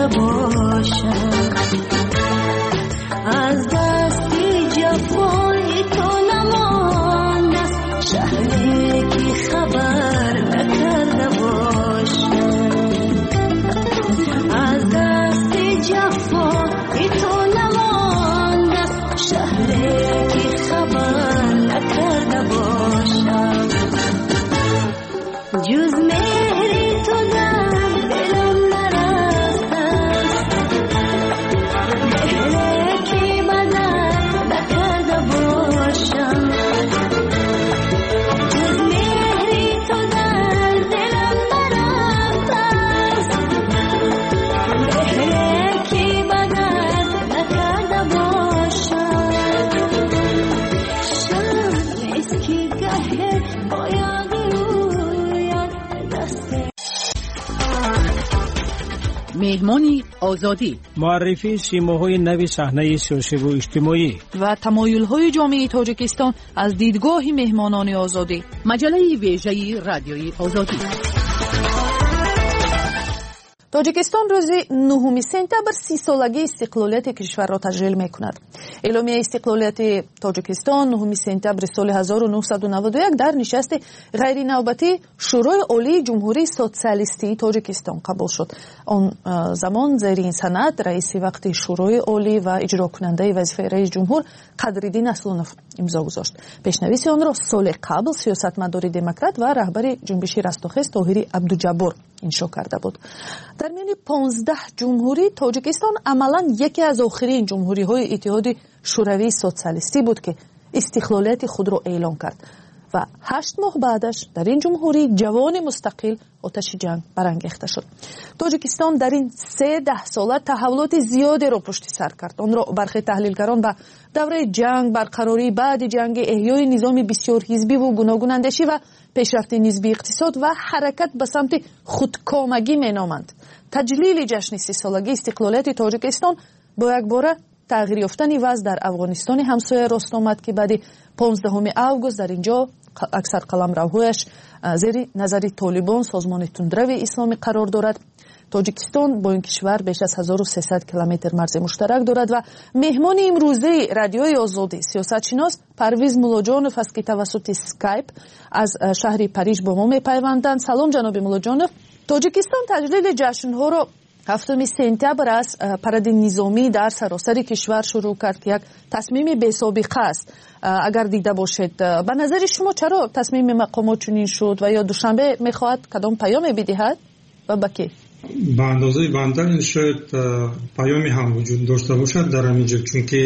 نکرده باشم از دستی جفای تو نماند است شهری که خبر نکرده باشم از دستی جفای تو نماند است شهری که خبر نکرده باشم جز مهری تو در دلم نرفت مهری که بدل نکرده باشم جز مهری تو در دلم نرفت مهری که بدل نکرده باشم شب است که گه باید مهمانی آزادی معرفی سیماهای نوی صحنه سیاسی و اجتماعی و تمایل‌های جامعه تاجیکستان از دیدگاه مهمانان آزادی مجله ویژه رادیوی آزادی тоҷикистон рӯзи 9 сентябр 30 солагии истиқлолияти кишварро таҷлил мекунад. эъломияи истиқлолияти тоҷикистон 9 сентябри соли 1991 дар нишасти ғайринавбатии шӯрои олии ҷумҳурии социалистии тоҷикистон қабул шуд. он замон зери ин санад раиси вақти шӯрои олӣ ва иҷрокунандаи вазифаи раис ҷумҳур қадриддин аслунов имзо гузошт. пешнависи онро соли қабл сиёсатмадори демократ ва раҳбари ҷунбиши растохез тоҳири абдуҷаббор иншо карда буд. дар миёни 15 ҷумҳурӣ тоҷикистон амалан яке аз охирин ҷумҳуриҳои иттиҳоди шӯравии социалистӣ буд ки истиқлолияти худро эълон кард ва 8 моҳ баъдаш дар ин ҷумҳурӣ ҷавони мустақил оташи ҷанг барангехта шуд. тоҷикистон дар ин 13 сола таҳаввулоти зиёдеро пушти сар кард. онро бархе таҳлилгарон ба давраи ҷанг, барқарории баъди ҷанги, эҳёи низоми бисёрҳизбиву гуногунандешӣ ва пешрафти нисби иқтисод ва ҳаракат ба самти худкомагӣ меноманд. таҷлили ҷашни 30-солагии истиқлолияти тоҷикистон бо якбора тағйир ёфтани вазъ дар афғонистони ҳамсоя рост омад ки баъди 15 август дар ин ҷо аксар қаламравҳояш зери назари толибон созмони тундрави исломӣ қарор дорад. тоҷикистон бо ин кишвар беш аз 1300 километр марзи муштарак дорад ва меҳмони имрӯзаи радиои озодӣ сиёсатшинос парвиз муллоҷонов аст ки тавассути скайп аз шаҳри париж бо мо мепайванданд. салом ҷаноби муллоҷонов. тоҷикистон таҷлили ҷашнҳоро 7 сентябр аз паради низомӣ дар саросари кишвар шурӯъ кард ки як тасмими бесобиқа аст. агар дида бошед, ба назари шумо чаро тасмими мақомот чунин шуд ва ё душанбе мехоҳад кадом паёме бидиҳад ва ба ки? ба андозаи банда ин шояд паёме ҳам вуҷуд дошта бошад дар ҳамин ҷо, чунки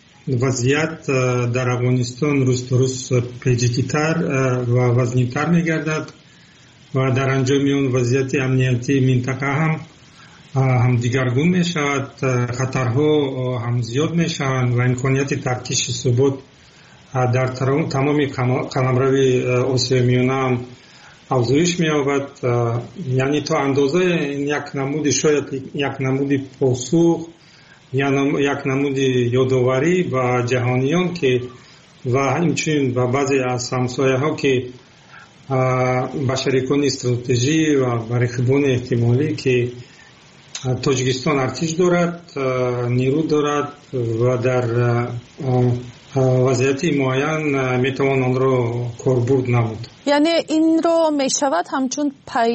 вазъият дар афғонистон рӯз пеҷикитар ва вазнинтар мегардад ва дар анҷоми он вазъияти амниятии минтақа ҳам дигаргун мешавад, хатарҳо ҳам зиёд мешаванд ва имконияти таркиши субот дар тамоми қаламрави осиёи миёна ҳам афзоиш меёбад. яъне то андозае як намуди шояд як намуди посух, як намуди ёдоварӣ ба ҷаҳониён ки ва ҳамчунин ба баъзе аз ҳамсояҳо ки ба шарикони стратежӣ ва ба рақибони эҳтимолӣ ки тоҷикистон артиш дорад, нерӯ дорад ва дар вазъияти муайян метавон онро корбурд намуд. яъне инро мешавад ҳамчун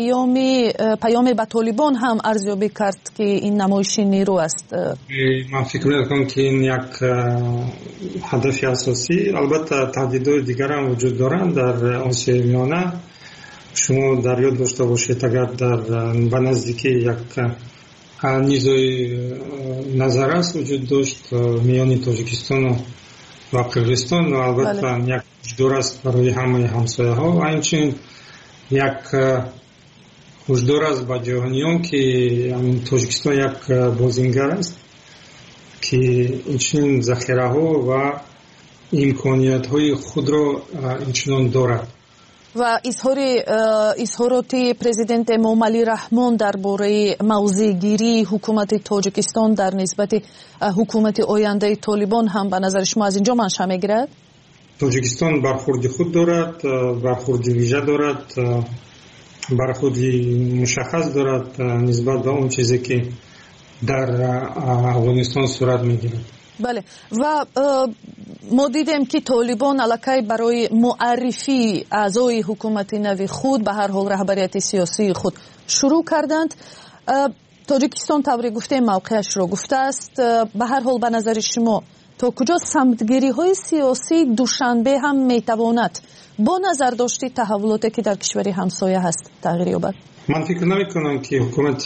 паёме ба толибон ҳам арзёбӣ кард ки ин намоиши нерӯ аст. ман фикр мекунам ки ин як ҳадафи асосӣ. албатта таҳдидҳои дигар ҳам вуҷуд доранд дар осиёи миёна. шумо дар ёд дошта бошед, агар ба наздикӣ як низои назаррас вуҷуд дошт миёни тоҷикистону ва қирғизистон, албатта як ҳушдор аст барои ҳамаи ҳамсояҳо ва инчунин як ҳушдор аст ба ҷаҳониён ки тоҷикистон як бозингар аст ки инчунин захираҳо ва имкониятҳои худро инчунон дорад. ва изҳороти президенти эмомалӣ раҳмон дар бораи мавзеъгирии ҳукумати тоҷикистон дар нисбати ҳукумати ояндаи толибон ҳам ба назари шумо аз ин ҷо маншаъ мегирад? тоҷикистон бархурди худ дорад, бархурди вижа дорад, бархурди мушаххас дорад нисбат ба он чизе ки در افغانستان صورت میگیرد. بله و ما دیدیم که طالبان علاقه برای معرفی اعضای حکومت نوی خود به هر حال رهبریت سیاسی خود شروع کردند. تاجیکستان طوری گفته موقعش را گفته است. به هر حال به نظر شما تا کجا سمتگیری های سیاسی دوشنبه هم میتواند با نظر داشتی تحولاتی که در کشوری همسایه هست تغییر یابد؟ من فکر نمی کنم که حکومت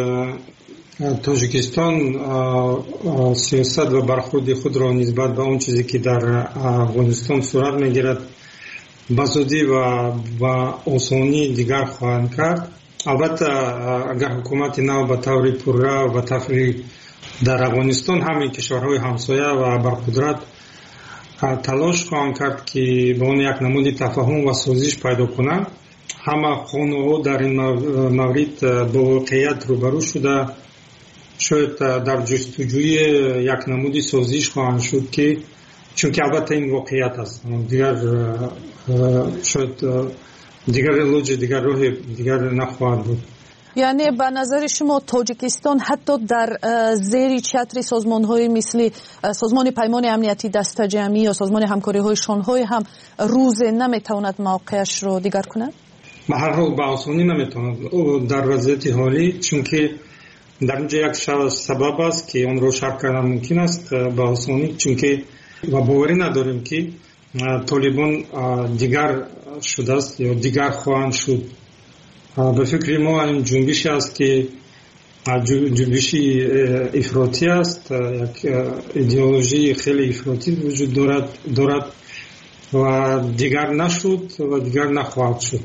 تاجیکستان سیاست و برخورد خود را نسبت به اون چیزی که در افغانستان صورت میگیرد به زودی و آسانی دیگر خواهند کرد. البته اگر حکومت نو به طور پررو و تفریح در افغانستان همین کشورهای همسایه و برقدرت تلاش خواهند کرد که به اون یک نمود تفاهم و سازش پیدا کنند. همه خانه‌ها در این مورد با واقعیت روبرو شده، شاید در جستجوی یک نمودی سازش خواهند شد که چون که البته این واقعیت است، دیگر شاید دیگر علاج دیگر راه دیگر نخواهد بود. یعنی به نظر شما تاجیکستان حتی در زیر چتر سازمان‌های مثل سازمان پیمان امنیتی دست جمعی یا سازمان همکاری‌های شانگهای هم روز نمیتواند موقعش رو دیگر کند؟ به هر حال به آسانی نمیتواند در وضعیت حالی، چون که در اینجا یک سبب است که اون رو شرح کردن ممکن است به آسانی، چون که و باوری نداریم که طالبان دیگر شده است یا دیگر خواهند شد. به فکر ما این جنبش است که جنبشی افراطی است، یک ایدئولوژی خیلی افراطی وجود دارد و دیگر نشد و دیگر نخواهد شد.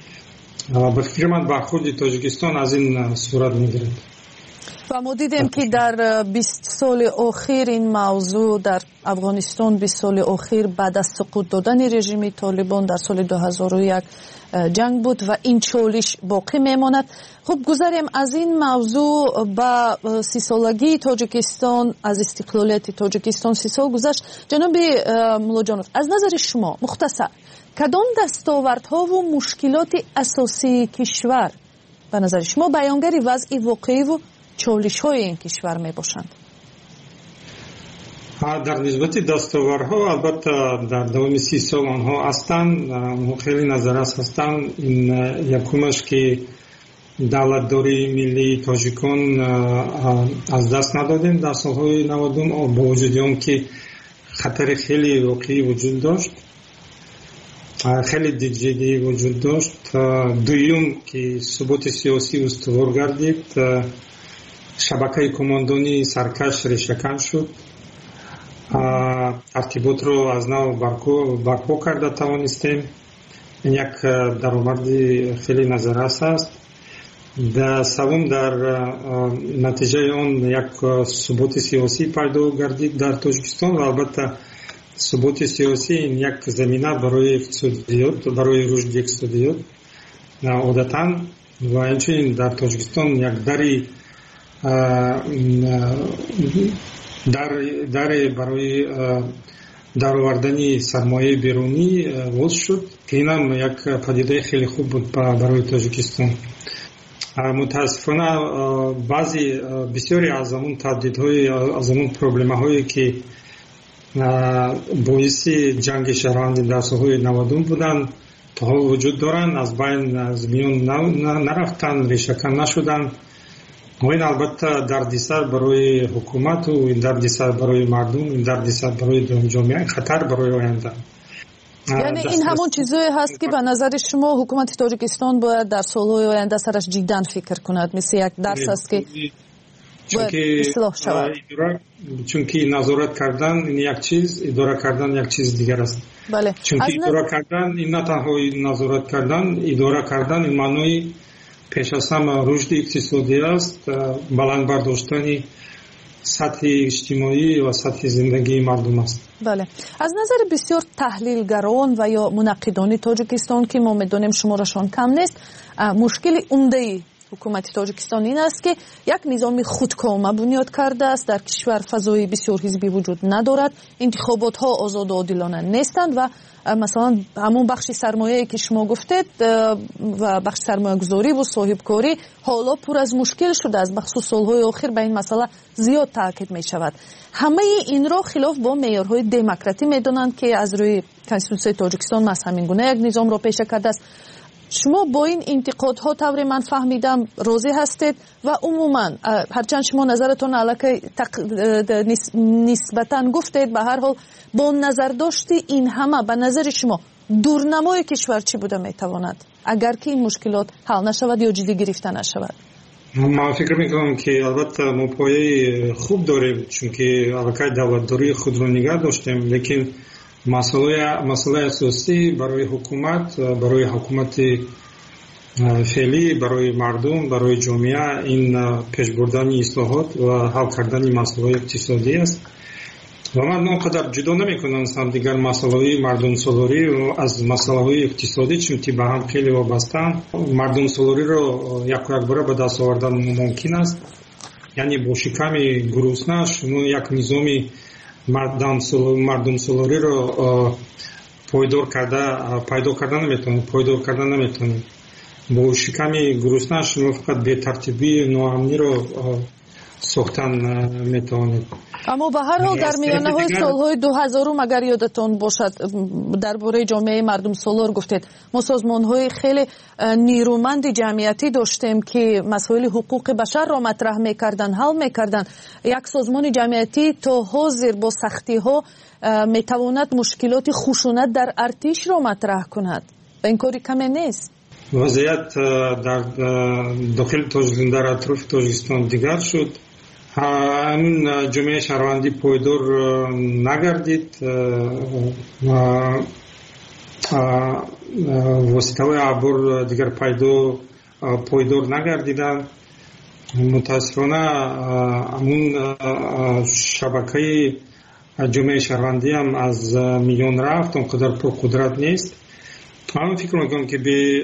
به فکر من برخورد تاجیکستان از این صورت میگیرد. و ما دیدیم که در 20 سال اخیر این موضوع در افغانستان 20 سال اخیر بعد از سقوط دادن رژیم طالبان در سال 2001 جنگ بود و این چالش باقی میماند. خب گذاریم از این موضوع به 30 سالگی تاجیکستان، از استقلالیت تاجیکستان 30 سال گذشت. جناب مولا جانوف، از نظر شما مختصر کدام دستاوردها و مشکلات اساسی کشور به نظر شما بیانگر وضع واقعی و چالش های این کشور می باشند؟ در نسبت دستاوردها البته در دوام 30 سال آنها هستند، خیلی نظرات هستند. این یکمش که دولتداری ملی تاجیکان از دست ندادیم در سالهای 90 با وجود اون که خطر خیلی واقعی وجود داشت، خیلی جدی وجود داشت. دویم که ثبات سیاسی استوار گردید، شبکه کماندانی سرکش ریشه‌کن شد، ترتیبات رو از نو برپا کرده توانستیم. این یک درآمد خیلی نظررس است. سوم در نتیجه اون یک ثبات سیاسی پیدا گردید در تاجیکستان و البته ثبات سیاسی این یک زمینه برای اقتصادیات، برای رشد اقتصادیات عادتاً و اینچنین در تاجیکستان یک در برای درآوردن سرمایه بیرونی باز شد که این هم یک پدیده خیلی خوب بود برای تاجیکستان. متاسفانه بسیاری از اون تهدیدهای، از اون پروبلم‌هایی که باعث جنگ شهروندی در سالهای 90 بودن تا حال وجود دارن، از میان نرفتن، ریشه‌کن نشدن. و این البته دردسر برای حکومت و این دردسر برای مردم، این دردسر برای جامعه، خطر برای آینده. یعنی این همون چیزایی هست که به نظر شما حکومت تاجیکستان باید در سالهای آینده سرش جداً فکر کند، مثل یک درس است که باید اصلاح شود. چون که نظارت کردن این یک چیز، اداره کردن یک چیز دیگر است. بله. چون که اداره کردن این نه تنها نظارت کردن، اداره کردن این معنی پیش از همه رشد اقتصادی است، بلند برداشتن سطح اجتماعی و سطح زندگی مردم است. بله. از نظر بسیار تحلیلگران و یا منقدان تاجیکستان که ما می‌دانیم شمارشان کم نیست، مشکل عمده‌ای ҳукумати тоҷикистон ин аст ки як низоми худкома бунёд кардааст. дар кишвар фазои бисёрҳизбӣ вуҷуд надорад, интихоботҳо озоду одилона нестанд ва масалан ҳамон бахши сармояе ки шумо гуфтед ва бахши сармоягузориву соҳибкорӣ ҳоло пур аз мушкил шудааст. бахусус солҳои охир ба ин масъала зиёд таъкид мешавад. ҳамаи инро хилоф бо меъёрҳои демократӣ медонанд ки аз рӯи конститутсияи тоҷикистон аз ҳамин гуна як низомро пеша кардааст. шумо бо ин интиқодҳо тавре ман фаҳмидам розӣ ҳастед ва умуман ҳарчанд шумо назаратон аллакай нисбатан гуфтед, ба ҳар ҳол бо назардошти ин ҳама ба назари шумо дурнамои кишвар чӣ буда метавонад агар ки ин мушкилот ҳал нашавад ё ҷиддӣ гирифта нашавад? ман фикр мекунам ки албатта мо пояи хуб дорем, чунки аллакай давлатдории худро нигоҳ доштем, лекин масъалаи асосӣ барои ҳукумат, барои ҳукумати феълӣ, барои мардум, барои ҷомеа ин пеш бурдани ислоҳот ва ҳал кардани масъалаи иқтисодӣ аст. ва ман он қадар ҷудо намекунам дигар масъалаи мардумсолорӣ аз масъалаҳои иқтисодӣ, чунки ба ҳам хеле вобастаанд. Мардумсолориро якбора ба даст овардан мумкин аст. яъне бо шиками гурусна шумо як низоми мардумсолориро пайдо карда наметавонед. бо шиками гурусна шумо фақат бетартибӣ ноамниро сохтан метавонед. аммо ба ҳар ҳол дар миёнаҳои солҳои 2000 агар ёдатон бошад дар бораи ҷомеаи мардумсолор гуфтед, мо созмонҳои хеле нирӯманди ҷамъиятӣ доштем ки масоили ҳуқуқи башарро матраҳ мекарданд, ҳал мекарданд. як созмони ҷамъиятӣ то ҳозир бо сахтиҳо метавонад мушкилоти хушунат дар артишро матраҳ кунад. ин кори каме нест. вазъият дар дохили тоҷикистон, дар атрофи тоҷикистон дигар шуд. ҳамин ҷомеаи шаҳрвандӣ пойдор нагардид, воситаҳои аббор дигар пойдор нагардиданд. мутаассифона ҳамун шабакаи ҷомеаи шаҳрвандӣ ҳам аз миён рафт, он қадар пурқудрат нест. ман фикр мекунам ки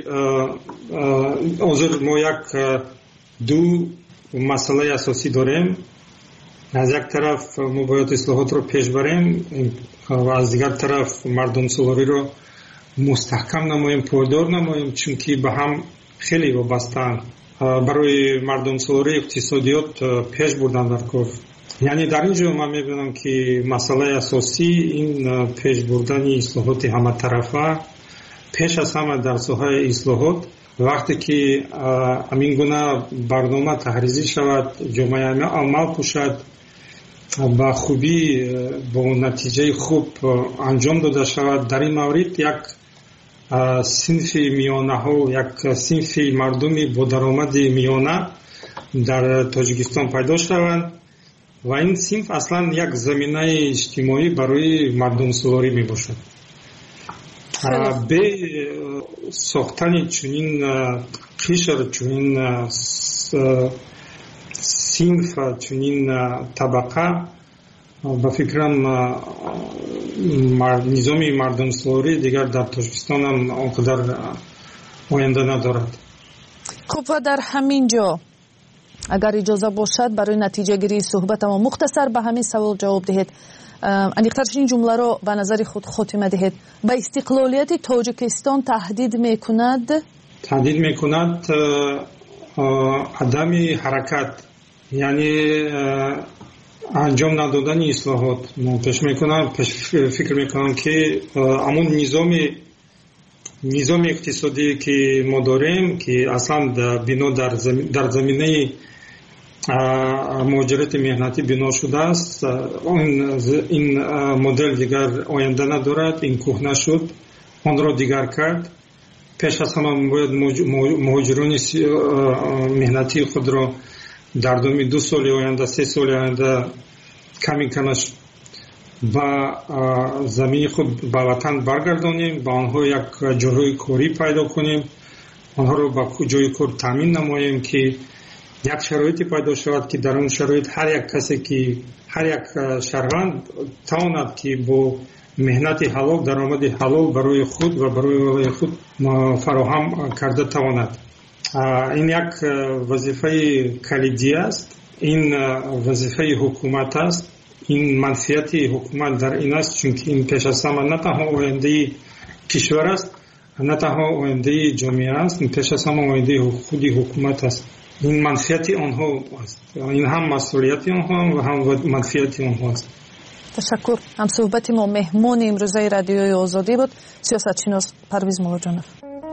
ҳозир мо як ду масъалаи асосӣ дорем. аз як тараф мо бояд ислоҳотро пеш барем ва аз дигар тараф мардумсолориро мустаҳкам намоем, пойдор намоем, чунки ба ҳам хеле вобастаанд. барои мардумсолорӣ иқтисодиёт пеш бурдан дар кор. яъне дар ин ҷо ман мебинам ки масъалаи асосӣ ин пеш бурдани ислоҳоти ҳаматарафа, пеш аз ҳама дар соҳаи ислоҳот вақте ки ҳамин гуна барнома таҳризӣ шавад, ҷомеа амал кушад, ба хубӣ бо натиҷаи хуб анҷом дода шавад, дар ин маврид як синфи миёнаҳо, як синфи мардуми бо даромади миёна дар Тоҷикистон пайдо шаванд ва ин синф аслан як заминаи иҷтимоӣ барои мардумсолорӣ мебошад. бе сохтани чунин қишр, чунин синф, чунин табақа, ба фикрам низоми мардумсолорӣ дигар дар Тоҷикистон ҳам он қадар оянда надорад. хуб, ва дар ҳамин ҷо агар иҷоза бошад барои натиҷагирии суҳбатамо мухтасар ба ҳамин савол ҷавоб диҳед. аниқтарш ин ҷумларо ба назари худ хотима диҳед. ба истиқлолияти Тоҷикистон таҳдид мекунад? таҳдид мекунад адами ҳаракат, яъне анҷом надодани ислоҳот. фикр мекунам ки ҳамун низоми иқтисодие ки мо дорем, ки аслан бино дар заминаи муҳоҷирати меҳнатӣ бино шудааст, ин модел дигар оянда надорад, ин кӯҳна шуд, онро дигар кард. пеш аз ҳама бояд муҳоҷирони меҳнатии худро дар доми 2 соли оянда, 3 соли оянда ками камаш ба замини худ ба ватан баргардонем, ба онҳо як ҷойҳои корӣ пайдо кунем, онҳоро ба ҷойи кор таъмин намоем ки як шароити пайдо шавад ки дар он шароит ҳар як касе ки ҳар як шаҳрванд тавонад ки бо меҳнати ҳалол, даромади ҳалол барои худ ва барои оилаи худ фароҳам карда тавонад. این یک وظیفه کلیدی است. این وظیفه حکومت است. این منفیت حکومت در این است چون این پیش از همه نه تنها آینده کشور است، نه تنها آینده جامعه است، پیش از همه آینده خود حکومت است. این منفیت آنها است. این هم مسئولیت آنها و هم منفیت آنها است. تشکر. هم صحبت ما مهمان امروزه رادیوی آزادی بود سیاستشناس پرویز ملاجانов.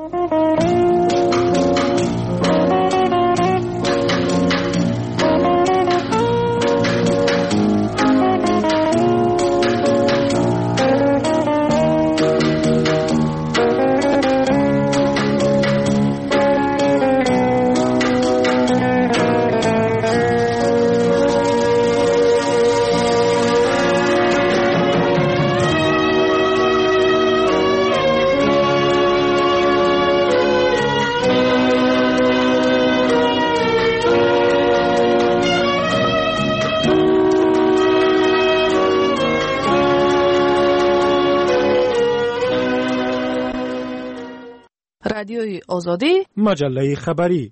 رادیوی آزادی، مجله خبری.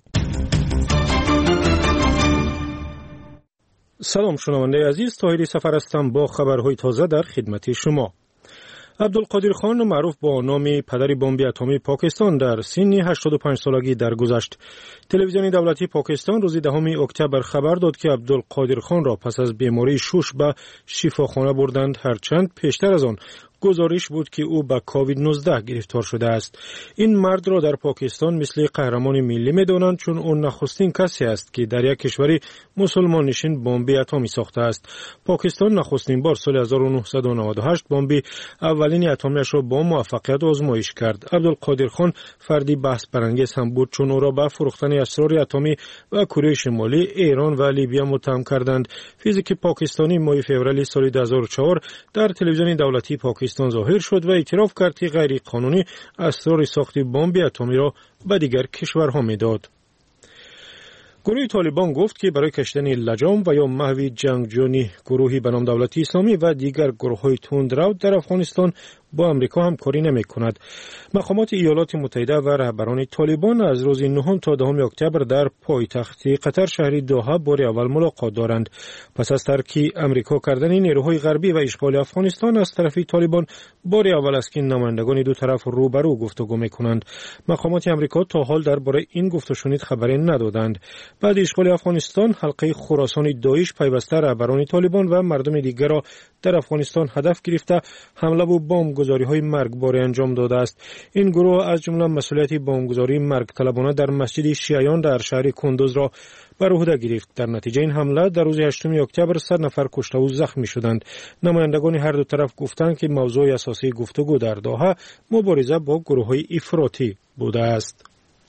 سلام شنونده عزیز، طاهری سفر هستم با خبرهای تازه در خدمت شما. عبدالقادر خان معروف با نام پدر بمب اتمی پاکستان در سن 85 سالگی درگذشت. تلویزیون دولتی پاکستان روز 10 اکتبر خبر داد که عبدالقادر خان را پس از بیماری شوش به شفاخانه بردند، هرچند پیشتر از آن گزارش بود که او به کووید 19 گرفتار شده است. این مرد را در پاکستان مثل قهرمان ملی می‌دانند چون او نخستین کسی است که در یک کشور مسلمان نشین بمب اتمی ساخته است. پاکستان نخستین بار سال 1998 بمب اولین اتمیش را با موفقیت آزمایش کرد. عبدالقادر خان فردی بحث برانگیز هم بود چون او را به فروختن اسرار اتمی و کره شمالی، ایران و لیبیا متهم کردند. فیزیک پاکستانی ماه فوریه سال 2004 در تلویزیون دولتی پاکستان ظاهر شد و اعتراف کرد که غیر قانونی اسرار ساخت بمب اتمی را به دیگر کشورها میداد. گروه طالبان گفت که برای کشیدن لجام و یا محو جنگجویی گروهی به نام دولت اسلامی و دیگر گروه‌های تندرو در افغانستان با امریکا همکاری نمی‌کند. مقامات ایالات متحده و رهبران طالبان از روز 9 تا 10 اکتبر در پایتخت قطر شهر دوحه بار اول ملاقات دارند. پس از ترک امریکا کردن نیروهای غربی و اشغال افغانستان از طرف طالبان بار اول است که نمایندگان دو طرف روبرو گفتگو می‌کنند. مقامات امریکا تا حال درباره این گفت و شنید خبری ندادند. بعد اشغال افغانستان حلقه خراسان داعش پیوسته رهبران طالبان و مردم دیگر را در افغانستان هدف گرفته حمله و بمبگذاری‌های مرگبار انجام داده است. این گروه از جمله مسئولیت بمبگذاری مرگ طلبانه در مسجد شیعیان در شهر کندوز را بر عهده گرفت. در نتیجه این حمله در روز 8 اکتبر 100 نفر کشته و زخمی شدند. نمایندگان هر دو طرف گفتند که موضوع اساسی گفتگو در دوحه مبارزه با گروه‌های افراطی بوده است.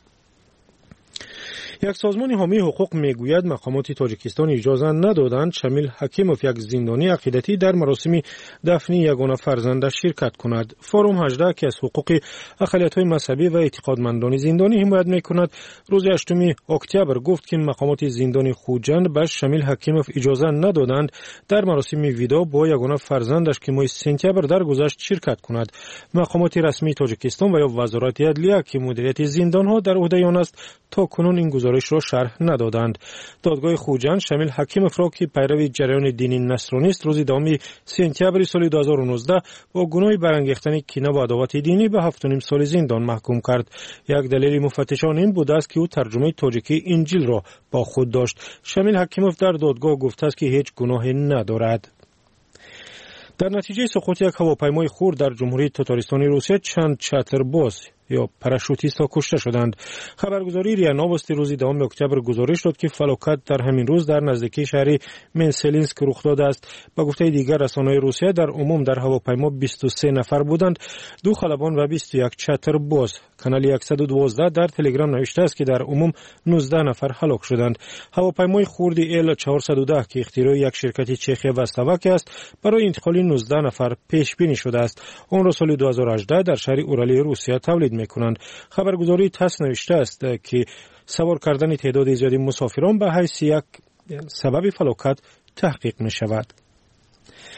یک سازمان حامی حقوق میگوید مقامات تاجیکستان اجازه ندادند شمیل حکیموف، یک زندانی عقیدتی، در مراسم دفن یگانه فرزندش شرکت کند. فروم 18 که از حقوق اقلیت‌های مذهبی و اعتقادمندان زندانی حمایت میکند روز 8 اکتبر گفت که مقامات زندان خوجند به شمیل حکیموف اجازه ندادند در مراسم ویدا با یگانه فرزندش که ماه سپتامبر درگذشت شرکت کند. مقامات رسمی تاجیکستان و یا وزارت عدلیه که مدیریت زندان‌ها در عهده آن است تا کنون این گزارش را شرح ندادند. دادگاه خوجند شمیل حکیموف را که پیرو جریان دینی نصرانی است روز 10 سپتامبر سال 2019 با گناه برانگیختن کینه و عداوت دینی به 7.5 سال زندان محکوم کرد. یک دلیل مفتشان این بوده است که او ترجمه تاجیکی انجیل را با خود داشت. شمیل حکیموف در دادگاه گفته است که هیچ گناهی ندارد. در نتیجه سقوط یک هواپیمای خرد در جمهوری تاتارستان روسیه چند چترباز یا پاراشوتیست ها کشته شدند. خبرگزاری ریا نووستی روز 10 اکتبر گزارش داد که فلاکت در همین روز در نزدیکی شهر منسلینسک رخ داده است. با گفته دیگر رسانه‌های روسیه در عموم در هواپیما 23 نفر بودند، 2 خلبان و 21 چترباز. کانال 112 در تلگرام نوشته است که در عموم 19 نفر هلاک شدند. هواپیمای خرد ال410 که اختراع یک شرکت چخی و اسلواک است برای انتقال 19 نفر پیش بینی شده است. آن را سال 2018 در شهر اورالی روسیه تولید می‌کنند. خبرگزاری تاس نوشته است که سوار کردن تعداد زیادی مسافران به حیث یک سبب فلاکت تحقیق می‌شود.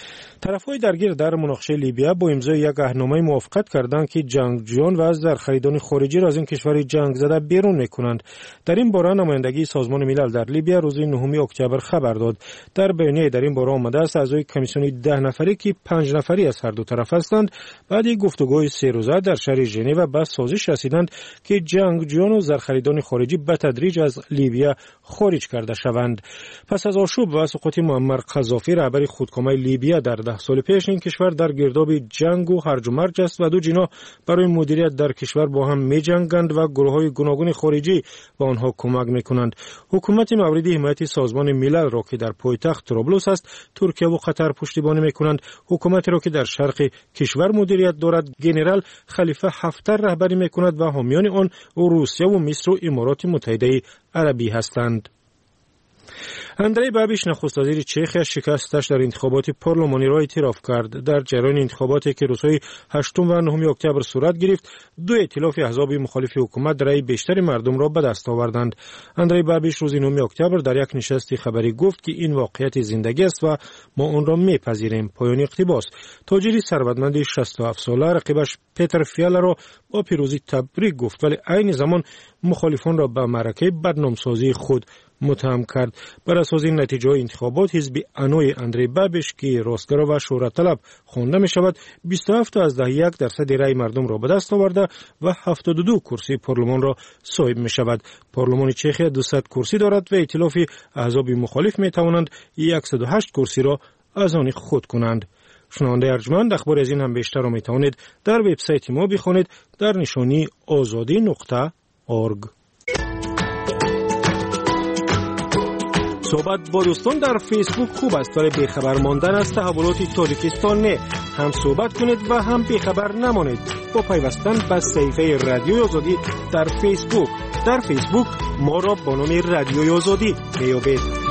طرفهای درگیر در مناقشه لیبیا با امضای یک عهدنامه موافقت کردند که جنگجویان و زرخریدان خارجی را از این کشور جنگ زده بیرون میکنند. در این باره نمایندگی سازمان ملل در لیبیا روز 9 اکتبر خبر داد. در بیانیه در این باره آمده است اعضای کمیسیون 10 نفری که 5 نفری از هر دو طرف هستند بعد گفتگوهای 3 روزه در شهر ژنو به سازش رسیدند که جنگجویان و زرخریدان خارجی به تدریج از لیبیا خارج کرده شوند. پس از آشوب و سقوط معمر قذافی رهبر خودکامه لیبیا در 10 سال پیش این کشور در گرداب جنگ و هرج و مرج است و دو جناح برای مدیریت در کشور با هم می‌جنگند و گروه‌های گوناگون خارجی به آنها کمک می‌کنند. حکومت مورد حمایت سازمان ملل را که در پایتخت طرابلس است ترکیه و قطر پشتیبانی می‌کنند. حکومتی را که در شرق کشور مدیریت دارد ژنرال خلیفه حفتر رهبری می‌کند و حامیان آن روسیه و مصر و امارات متحده عربی هستند. اندری بابیش نخست وزیر چخیا شکستش در انتخابات پارلمانی را اعتراف کرد. در جریان انتخاباتی که روزهای 8 و 9 اکتبر صورت گرفت، دو ائتلاف احزاب مخالف حکومت رأی بیشتر مردم را به دست آوردند. اندری بابیش روز 9 اکتبر در یک نشست خبری گفت که این واقعیت زندگی است و ما آن را میپذیریم. پایان اقتباس. تاجری ثروتمند 67 ساله رقیبش پیتر فیالا را با پیروزی تبریک گفت، ولی عین زمان مخالفان را به معرکه بدنامسازی خود متهم کرد. بر اساس این نتیجه انتخابات حزب انوی اندری بابیش که راستگرا و شهرت طلب خوانده می شود 27.1% رای مردم را به دست آورده و 72 کرسی پارلمان را صاحب می شود. پارلمان چخیا 200 کرسی دارد و ائتلاف احزاب مخالف می توانند 108 کرسی را از آن خود کنند. شنونده ارجمند، اخبار از این هم بیشتر را می توانید در وبسایت ما بخوانید در نشانی azadi.org. صحبت با دوستان در فیسبوک خوب است، ولی بیخبر ماندن از تحولات تاجیکستان نه. هم صحبت کنید و هم بیخبر نمانید با پیوستن به صفحه رادیوی آزادی در فیسبوک. در فیسبوک ما را با نام رادیوی آزادی میابید.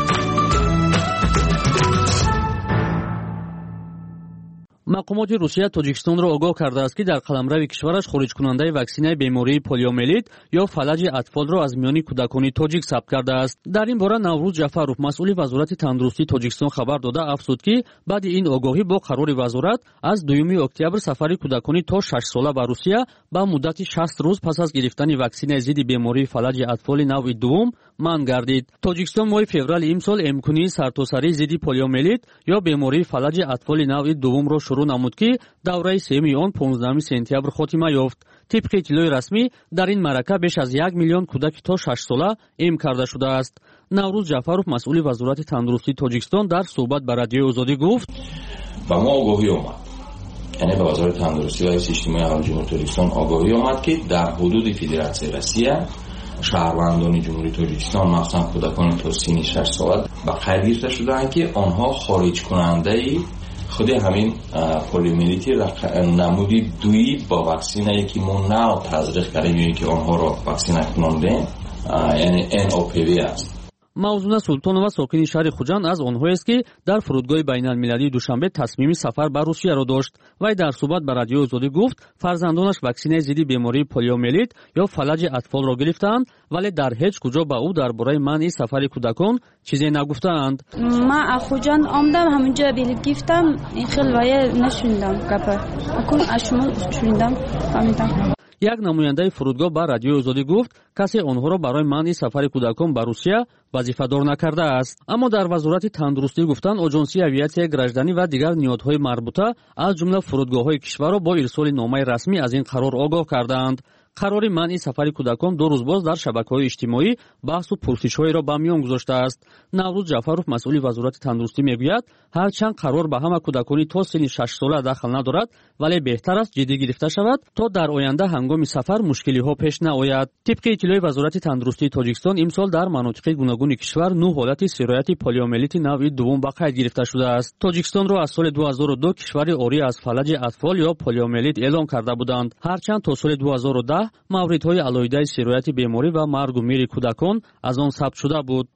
مقامات روسیه تاجیکستان را آگاه کرده است که در قلمرو کشورش خارج کننده واکسینه بیماری پولیومیلیت یا فلج اطفال را از میان کودکان تاجیک ثبت کرده است. در این باره نوروز جعفروف مسئول وزارت تندرستی تاجیکستان خبر داده افزود که بعد این آگاهی با قرار وزارت از 2 اکتبر سفر کودکان تا 6 ساله به روسیه با مدت 60 روز پس از گرفتن واکسینه ضد بیماری فلج اطفال نوع دوم منع گردید. تاجیکستان ماه فوریه امسال امکانی سرتاسری ضد پولیومیلیت یا بیماری فلج اطفال نوع دوم را شروع نمود که دوره سوم آن 15 سپتامبر خاتمه یافت. طبق اطلاع رسمی در این معرکه بیش از 1 میلیون کودک تا 6 ساله ایم کرده شده است. نوروز جعفروف مسئول وزارت تندرستی تاجیکستان در صحبت با رادیوی آزادی گفت: با ما آگاهی اومد، یعنی به وزارت تندرستی و اجتماعی اهالی جمهوری تاجیکستان آگاهی اومد که در حدود فدراسیون روسیه شهروندان جمهوری تاجیکستان مخصوصا کودکان تا سن 6 سال به قید گرفته شدند که آنها خارج کننده خود همین پولیومیلیت نمودی دویی با واکسینی که ما نو تزریق کردیم که آنها را واکسینه کننده یعنی NOPV است. موضوع سلطانова ساکن شهر خوجند از آنهایی است که در فرودگاه بین‌المللی دوشنبه تصمیم سفر به روسیه را داشت. وی در صحبت با رادیو آزادی گفت فرزندانش واکسینه ضد بیماری پولیومیلیت یا فلج اطفال را گرفتند، ولی در هیچ کجا به او درباره منع سفر کودکان چیزی نگفتند. من از خوجند آمدم همونجا بلیط گرفتم، این خیلی نشوندم گپ اکن اشمال شوندم فهمیدم. یک نماینده فرودگاه با رادیو آزادی گفت کسی آنها را برای منع سفر کودکان به روسیه وظیفه‌دار نکرده است. اما در وزارت تندرستی گفتند آژانسی اویاسیای گراجدانی و دیگر نهادهای مربوطه از جمله فرودگاه‌های کشور را با ارسال نامه رسمی از این قرار آگاه کردند. قرار منع سفر کودکان 2 روز باز در شبکه‌های اجتماعی بحث و پرسش‌های را به میان گذاشته است. نوروز جعفروف مسئول وزارت تندرستی میگوید هرچند قرار به همه کودکان تا سن 6 ساله دخل ندارد، ولی بهتر است جدی گرفته شود تا در آینده هنگام سفر مشکلی‌ها پیش نیاید. طبق اطلاع وزارت تندرستی تاجیکستان امسال در مناطق گوناگون کشور 9 حالت سرایت پولیومیلیت نوع دوم به قید گرفته شده است. تاجیکستان را از سال 2002 کشوری عاری از فلج اطفال یا پولیومیلیت اعلام کرده بودند. هرچند تا سال 2010 موردهای علایده سرایت بیماری و مرگ و میر کودکان از آن ثبت شده بود.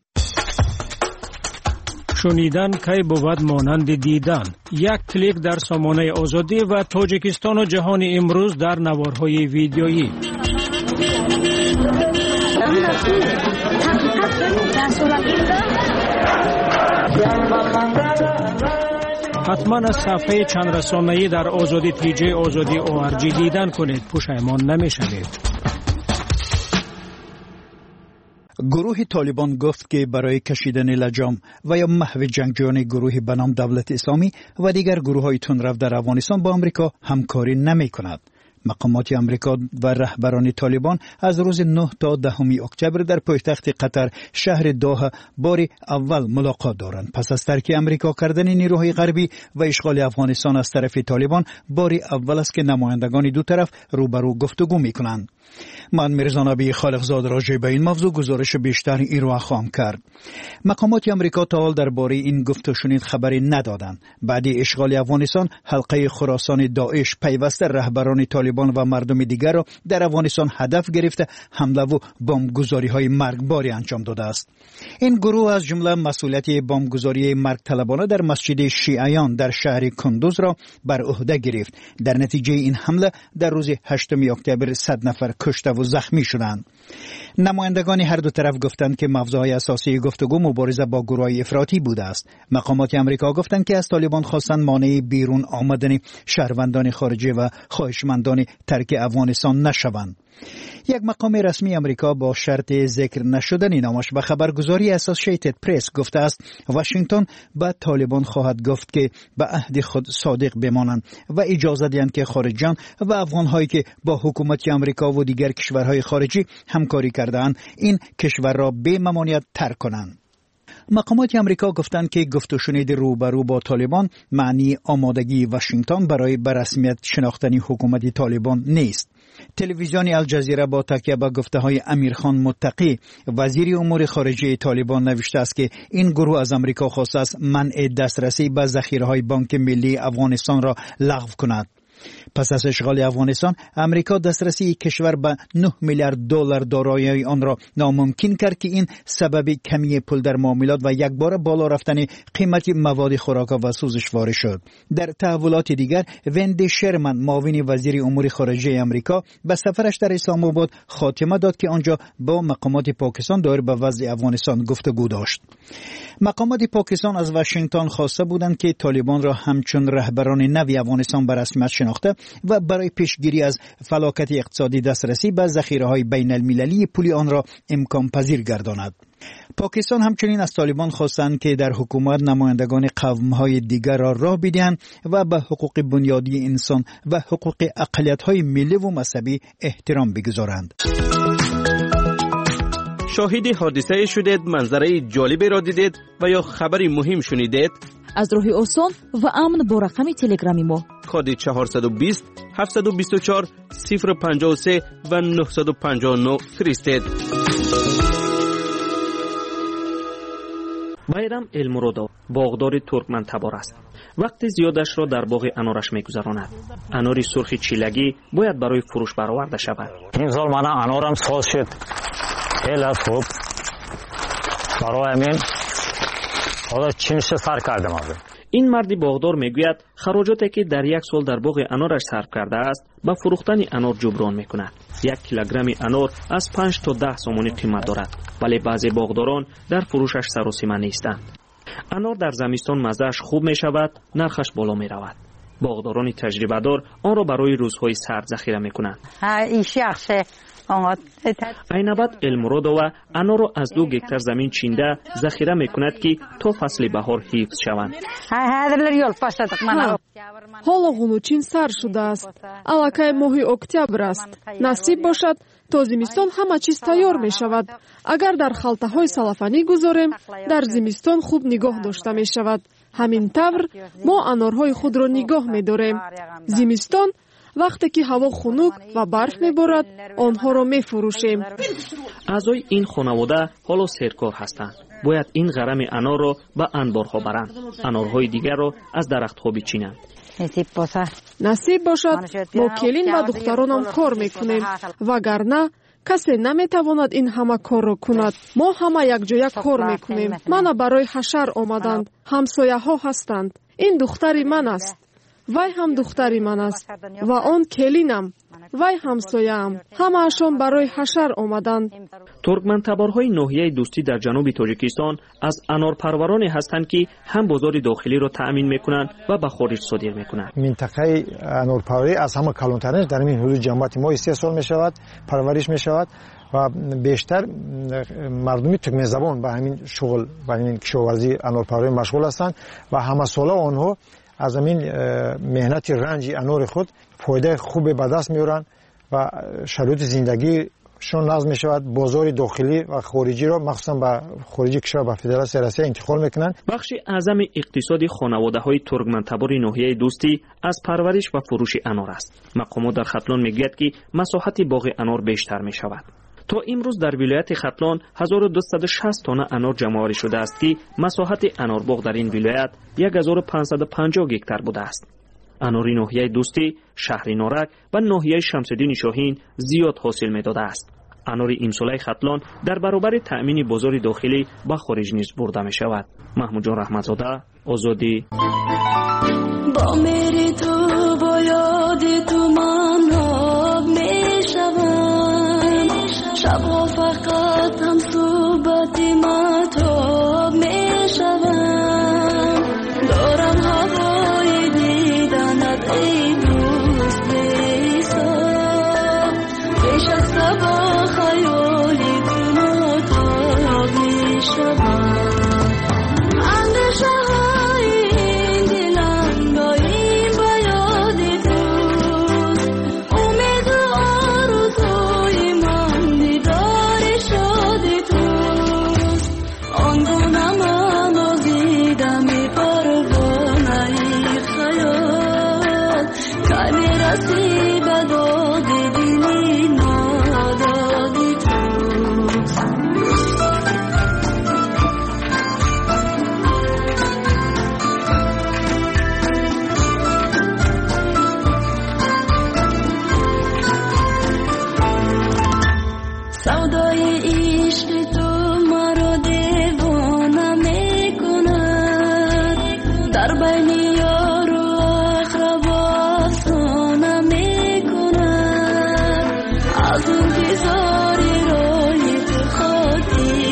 شنیدن کی بود مانند دیدن. یک کلیک در سامانه آزادی و تاجیکستان و جهان امروز در نوارهای ویدیویی. حتما از صفحه چند رسانه‌ای در آزادی تیجه آزادی ORG دیدن کنید. پشیمان نمی‌شوید. گروه طالبان گفت که برای کشیدن لجام و یا محو جنگجویان گروه به نام دولت اسلامی و دیگر گروه‌های تندرو در افغانستان با آمریکا همکاری نمی‌کند. مقامات آمریکا و رهبران طالبان از روز 9 تا 10 اکتبر در پایتخت قطر شهر دوحه بار اول ملاقات دارند. پس از ترک آمریکا کردن نیروهای غربی و اشغال افغانستان از طرف طالبان بار اول است که نمایندگان دو طرف روبرو گفتگو می‌کنند. من میرزا نبی خالقزاد راجع به این موضوع گزارش بیشتر ایرو خواهم کرد. مقامات آمریکا تا حال درباره این گفت و شنید خبری ندادند. بعد اشغال افغانستان حلقه خراسان داعش پیوسته رهبران طالبان و مردم دیگر را در افغانستان هدف گرفته حمله و بمبگذاری‌های مرگباری انجام داده است. این گروه از جمله مسئولیت بمبگذاری مرگ طلبانه در مسجد شیعیان در شهر کندوز را بر عهده گرفت. در نتیجه این حمله در روز 8 اکتبر 100 نفر کشته و زخمی شدند. نمایندگان هر دو طرف گفتند که موضوع اساسی گفتگو مبارزه با گروه‌های افراطی بوده است. مقامات آمریکا گفتند که از طالبان خواستند مانع بیرون آمدن شهروندان خارجی و خواهشمندان ترک افغانستان نشوند. یک مقام رسمی آمریکا با شرط ذکر نشدن نامش به خبرگزاری اسوسییتد پرس گفته است واشنگتن به طالبان خواهد گفت که به عهد خود صادق بمانند و اجازه دهند که خارجیان و افغان‌هایی که با حکومت آمریکا و دیگر کشورهای خارجی همکاری کرده‌اند این کشور را به ممانعت ترک کنند. مقامات آمریکا گفتند که گفت و شنید روبرو با طالبان معنی آمادگی واشنگتن برای به رسمیت شناختن حکومت طالبان نیست. تلویزیون الجزیره با تکیه به گفته‌های امیرخان متقی وزیر امور خارجه طالبان نوشته است که این گروه از آمریکا خواسته است منع دسترسی به ذخیره‌های بانک ملی افغانستان را لغو کند. پس از اشغال افغانستان امریکا دسترسی کشور به 9 میلیارد دلار دارایی آن را ناممکن کرد که این سبب کمی پول در معاملات و یک بار بالا رفتن قیمت مواد خوراک و سوزشوار شد. در تحولات دیگر وندی شرمن معاون وزیر امور خارجه امریکا به سفرش در اسلام آباد خاتمه داد که آنجا با مقامات پاکستان دایر به وضع افغانستان گفتگو داشت. مقامات پاکستان از واشنگتن خواسته بودند که طالبان را همچون رهبران نوی افغانستان به رسمیت شناخته و برای پیشگیری از فلاکت اقتصادی دسترسی به ذخیره‌های بین المللی پولی آن را امکان پذیر گرداند. پاکستان همچنین از طالبان خواستند که در حکومت نمایندگان قوم‌های دیگر را راه بدهند و به حقوق بنیادی انسان و حقوق اقلیت‌های ملی و مذهبی احترام بگذارند. شاهد حادثه شدید، منظره جالبی را دیدید و یا خبری مهم شنیدید؟ از راه آسان و امن با رقم تلگرامی ما کد 420 724 053 و 959 فرستید. بایرام المرودو باغدار ترکمن تبار است. وقت زیادش را در باغ انارش می‌گذراند. انار سرخ چیلگی باید برای فروش برآورده شود. این سال من انارم ساز شد. خیلی خوب. برای همین حالا چینش سر کردم آن. این مردی باغدار میگوید خراجاتی که در یک سال در باغ انارش صرف کرده است با فروختن انار جبران میکند. 1 کیلوگرم انار از 5 تا 10 سومانی قیمت دارد، ولی بعضی باغداران در فروشش سر و سیمه نیستند. انار در زمستان مزه‌اش خوب می شود، نرخش بالا می رود. باغداران تجربه دار آن را برای روزهای سرد ذخیره می کنند. این شخصه اینابت المرودووا انار را از 2 گکتار زمین چینده ذخیره می کند که تا فصل بهار حفظ شوند. حالا غنوچین سر شده است. الکای ماهی اکتبر است. نصیب باشد تا زمستان همه چیز تیار می شود. اگر در خلطه های سلفانی گذاریم در زمستان خوب نگاه داشته می شود. همین طور ما انارهای خود را نگاه می داریم. زمستان وقتی که هوا خنک و برف میبارد آنها را میفروشیم. اعضای این خانواده حالا سرکار هستند. باید این غرم انار را به انبارها برند. انارهای دیگر را از درختها بچینند. نصیب باشد ما کلین و دخترانم کار میکنیم وگرنه کسی نمیتواند این همه کار را کند. ما همه یک جای کار میکنیم. من برای حشر آمدند. همسایه ها هستند. این دختری من است. وای هم دختری من است و آن کلینم. وای همسایه‌ام. همه‌شان برای حشر آمدند. ترکمن‌تبارهای ناحیه دوستی در جنوب تاجیکستان از انارپرورانی هستند که هم بازار داخلی را تأمین می‌کنند و به خارج صادر می‌کنند. منطقه انارپروری از همه کلان‌ترین در این حدود جمعیت ما 3 سال می‌شود پرورش می‌شود و بیشتر مردم ترکمن زبان به همین شغل به همین کشاورزی انارپروری مشغول هستند و همه ساله آنها از همین مهنت رنج انار خود فایده خوب به دست میارن و شرایط زندگی شون نظم میشود. بازار داخلی و خارجی را مخصوصا به خارجی کشور به فدراسیون روسیه انتقال میکنند. بخش اعظم اقتصادی خانواده‌های ترکمن‌تبار ناحیه دوستی از پرورش و فروش انار است. مقامات در ختلان میگوید که مساحت باغ انار بیشتر میشود. تا امروز در ولایت ختلان 1260 تن انار جمع‌آوری شده است که مساحت انارباغ در این ولایت 1550 هکتار بوده است. انار ناحیه دوستی، شهر نارک و ناحیه شمس‌الدین شاهین زیاد حاصل می‌داده است. انار امساله ختلان در برابر تأمین بازار داخلی به خارج نیز برده می‌شود. محمود جان رحمتزاده، آزادی. با میری تو با یاد تو من آب میشوم، شبها فقط هم صحبت مهتاب میشوم. دارم هوای دیدنت ای دوست بی‌حساب، پیش از صبح خیالی تو مهتاب میشوم. اندیشه های این دلم با این با یاد توست، امید و آرزوی من دیدار شاد توست. آنگونه من آزیدم ای پروانه ای خیال، که میرسی به داد دلی نادادی توست. سودای عشق تو مرا دیوانه میکند، در بین یار و اقربا افسانه میکند. از انتظاری رای تو خاطر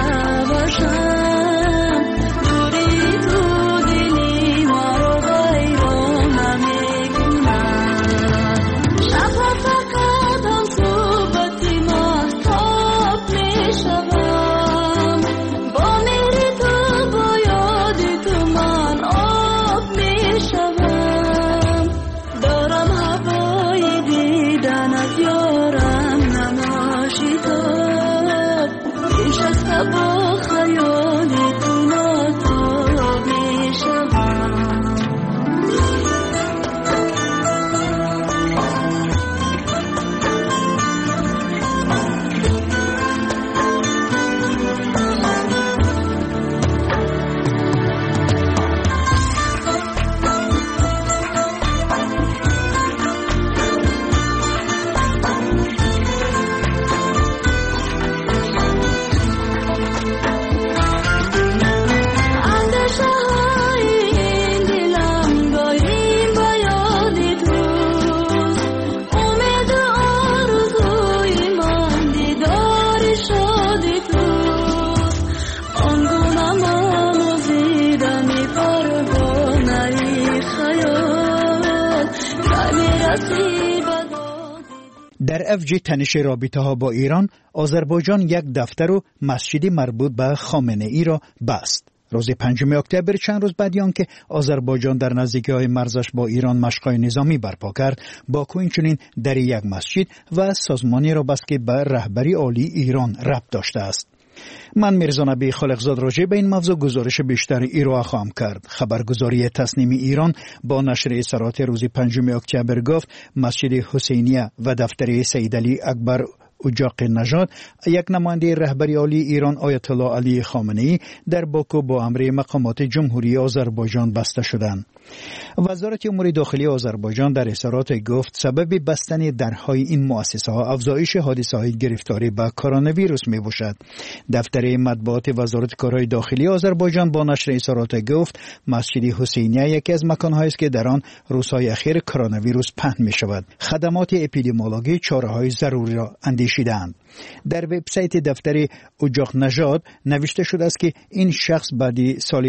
نشوشم، دوری تو دلی مرا ویرانه میکند. شبها فقط هم صحبتی مهتاب میشوم، با میری تو با یاد تو من آب میشوم. دارم هوای دیدنت یارم نماشیداب، پیش از صبح خیالی تو ناتاب میشوم. اندیشه های این دلم با این با یاد توست، امید و آرزوی من دیدار شاد توست. آنگونه من آزیدم ای پروانه ای خیال، که میرسی به داد. در اوج تنش رابطه ها با ایران، آذربایجان یک دفتر و مسجدی مربوط به خامنه ای را بست. روز 5 اکتبر، چند روز بعد آنکه آذربایجان در نزدیکی‌های مرزش با ایران مشق‌های نظامی برپا کرد، باکو اینچنین در یک مسجد و سازمانی را بست که به رهبری عالی ایران ربط داشته است. من میرزا نبی خالقزاد راجع به این موضوع گزارش بیشتر ایران خواهم کرد. خبرگزاری تصنیم ایران با نشر اظهارات روز 5 اکتبر گفت مسجد حسینیه و دفتر سید علی اکبر اجاق نژاد یک نماینده رهبری عالی ایران آیت الله علی خامنه‌ای در باکو با امر مقامات جمهوری آذربایجان بسته شدند. وزارت امور داخلی آذربایجان در اظهارات گفت سبب بستن درهای این مؤسسه ها افزایش حادثه های گرفتاری به کرونا ویروس می باشد. دفتر مطبوعات وزارت کارهای داخلی آذربایجان با نشر اظهارات گفت مسجد حسینیه یکی از مکان‌هایی است که در آن روزهای اخیر کرونا ویروس پهن می شود. خدمات اپیدمیولوژی چاره‌های ضروری را اندیشیدند. در وبسایت دفتر اجاق نژاد نوشته شده است که این شخص بعد سال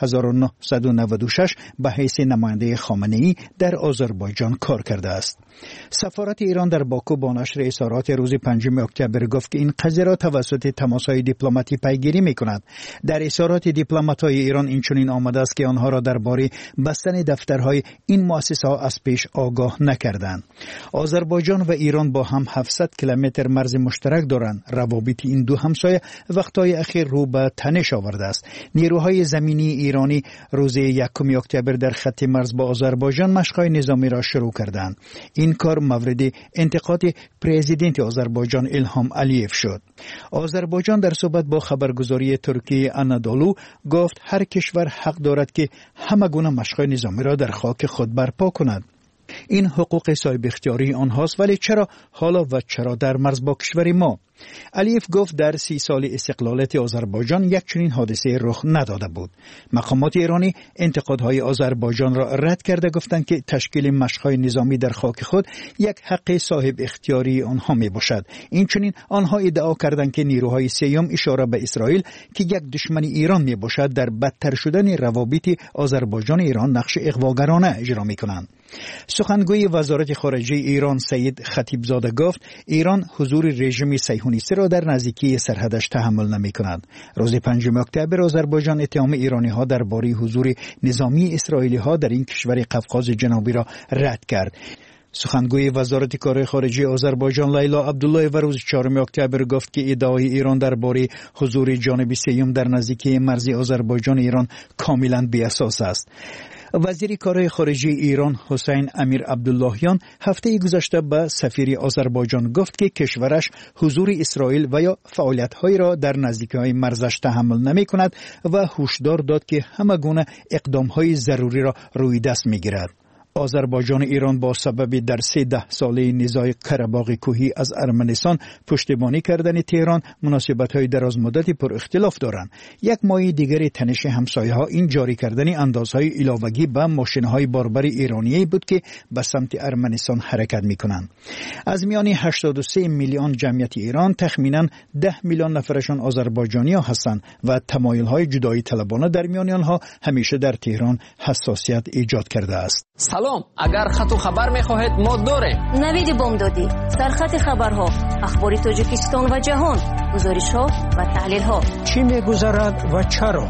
1996 به حیث نماینده خامنه‌ای در آذربایجان کار کرده است. سفارت ایران در باکو با نشر اظهارات روز 5 اکتبر گفت که این قضیه را توسط تماس‌های دیپلماتی پیگیری می‌کند. در اظهارات دیپلمات‌های ایران اینچنین آمده است که آنها را درباره بستن دفترهای این مؤسسه‌ها از پیش آگاه نکردند. آذربایجان و ایران با هم 700 کیلومتر مرز مشترک دارند. روابط این دو همسایه وقتهای اخیر رو به تنش آورده است. نیروهای زمینی ایرانی روز 1 اکتبر در خط مرز با آذربایجان مشق‌های نظامی را شروع کردند. این کار مورد انتقاد پرزیدنت آذربایجان الهام علیف شد. آذربایجان در صحبت با خبرگزاری ترکی آنادولو گفت هر کشور حق دارد که همه گونه مشق‌های نظامی را در خاک خود برپا کند. این حقوق صاحب اختیاری آنهاست، ولی چرا حالا و چرا در مرز با کشور ما؟ علیف گفت در 30 سال استقلالیت آذربایجان یک چنین حادثه رخ نداده بود. مقامات ایرانی انتقادهای آذربایجان را رد کرده گفتند که تشکیل مشق‌های نظامی در خاک خود یک حق صاحب اختیاری آنها می باشد. این چنین آنها ادعا کردند که نیروهای سیوم اشاره به اسرائیل که یک دشمن ایران می باشد در بدتر شدن روابط آذربایجان ایران نقش اغواگرانه اجرا می کنند. سخنگوی وزارت خارجه ایران سید خطیبزاده گفت ایران حضور رژیم صهیونیستی را در نزدیکی سرحدش تحمل نمی کند. روز 5 اکتبر آذربایجان اتهام ایرانی ها درباره حضور نظامی اسرائیلی ها در این کشور قفقاز جنوبی را رد کرد. سخنگوی وزارت کارهای خارجه آذربایجان لیلا عبدالله و روز 4 اکتبر گفت که ادعای ایران درباره حضور جانب سیوم در نزدیکی مرز آذربایجان ایران کاملا بی اساس است. وزیر کارهای خارجه ایران حسین امیر عبداللهیان هفته گذشته به سفیر آذربایجان گفت که کشورش حضور اسرائیل و یا فعالیت‌های را در نزدیکی‌های مرزش تحمل نمی‌کند و هشدار داد که همه گونه اقدام‌های ضروری را روی دست می‌گیرد. آذربایجان ایران با سبب در 13 ساله نزاع قره‌باغ کوهی از ارمنستان پشتیبانی کردن تهران مناسبت‌های دراز مدتی پر اختلاف دارند. یک ماه دیگر تنش همسایه‌ها این جاری کردن اندازهای علاوه‌ای به ماشین‌های باربر ایرانی بود که به سمت ارمنستان حرکت می‌کنند. از میان 83 میلیون جمعیت ایران تخمیناً 10 میلیون نفرشان آذربایجانی هستند و تمایل‌های جدایی طلبانه در میان آنها همیشه در تهران حساسیت ایجاد کرده است. سلام، اگر خط و خبر می‌خواهید ما داریم. نوید بامدادی، سرخط خبرها، اخبار تاجیکستان و جهان، گزارش‌ها و تحلیل‌ها. چی می‌گذرد و چرا؟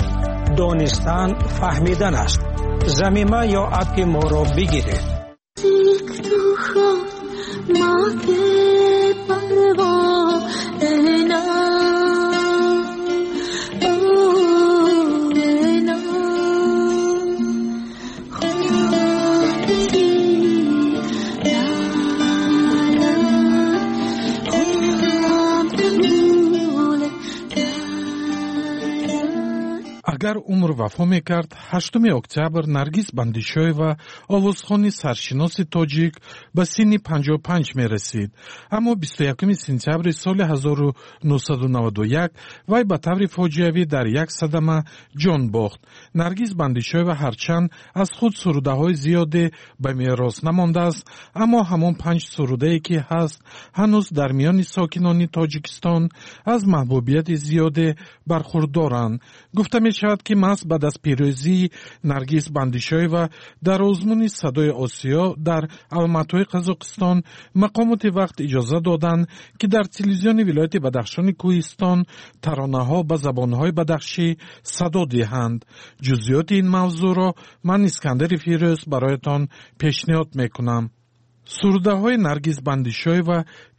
دانستن فهمیدن است. زمینه یا اپ ما را بگیرید. اگر عمر وفا میکرد 8 اکتبر نرگس بندیشویوا آوازخوان سرشناس تاجیک به سن 55 میرسید. اما 21 سپتامبر سال 1991 وی به طور فاجعه‌ای در یک صدمه جان باخت. نرگس بندیشویوا هرچند از خود سروده‌های زیادی به میراث نمانده است، اما همان 5 سروده‌ای که هست هنوز در میان ساکنان تاجیکستان از محبوبیت زیادی برخوردارند. گفته می‌شود که محض بعد از پیروزی نرگس بندیشویوا در آزمون صدای آسیا در الماتای قزاقستان مقامات وقت اجازه دادند که در تلویزیون ولایت بدخشان کوهستان ترانه‌ها به زبان‌های بدخشی صدا دهند. جزئیات این موضوع را من اسکندر فیروز برایتان پیشنهاد می‌کنم. سروده‌های نرگس بندیشویوا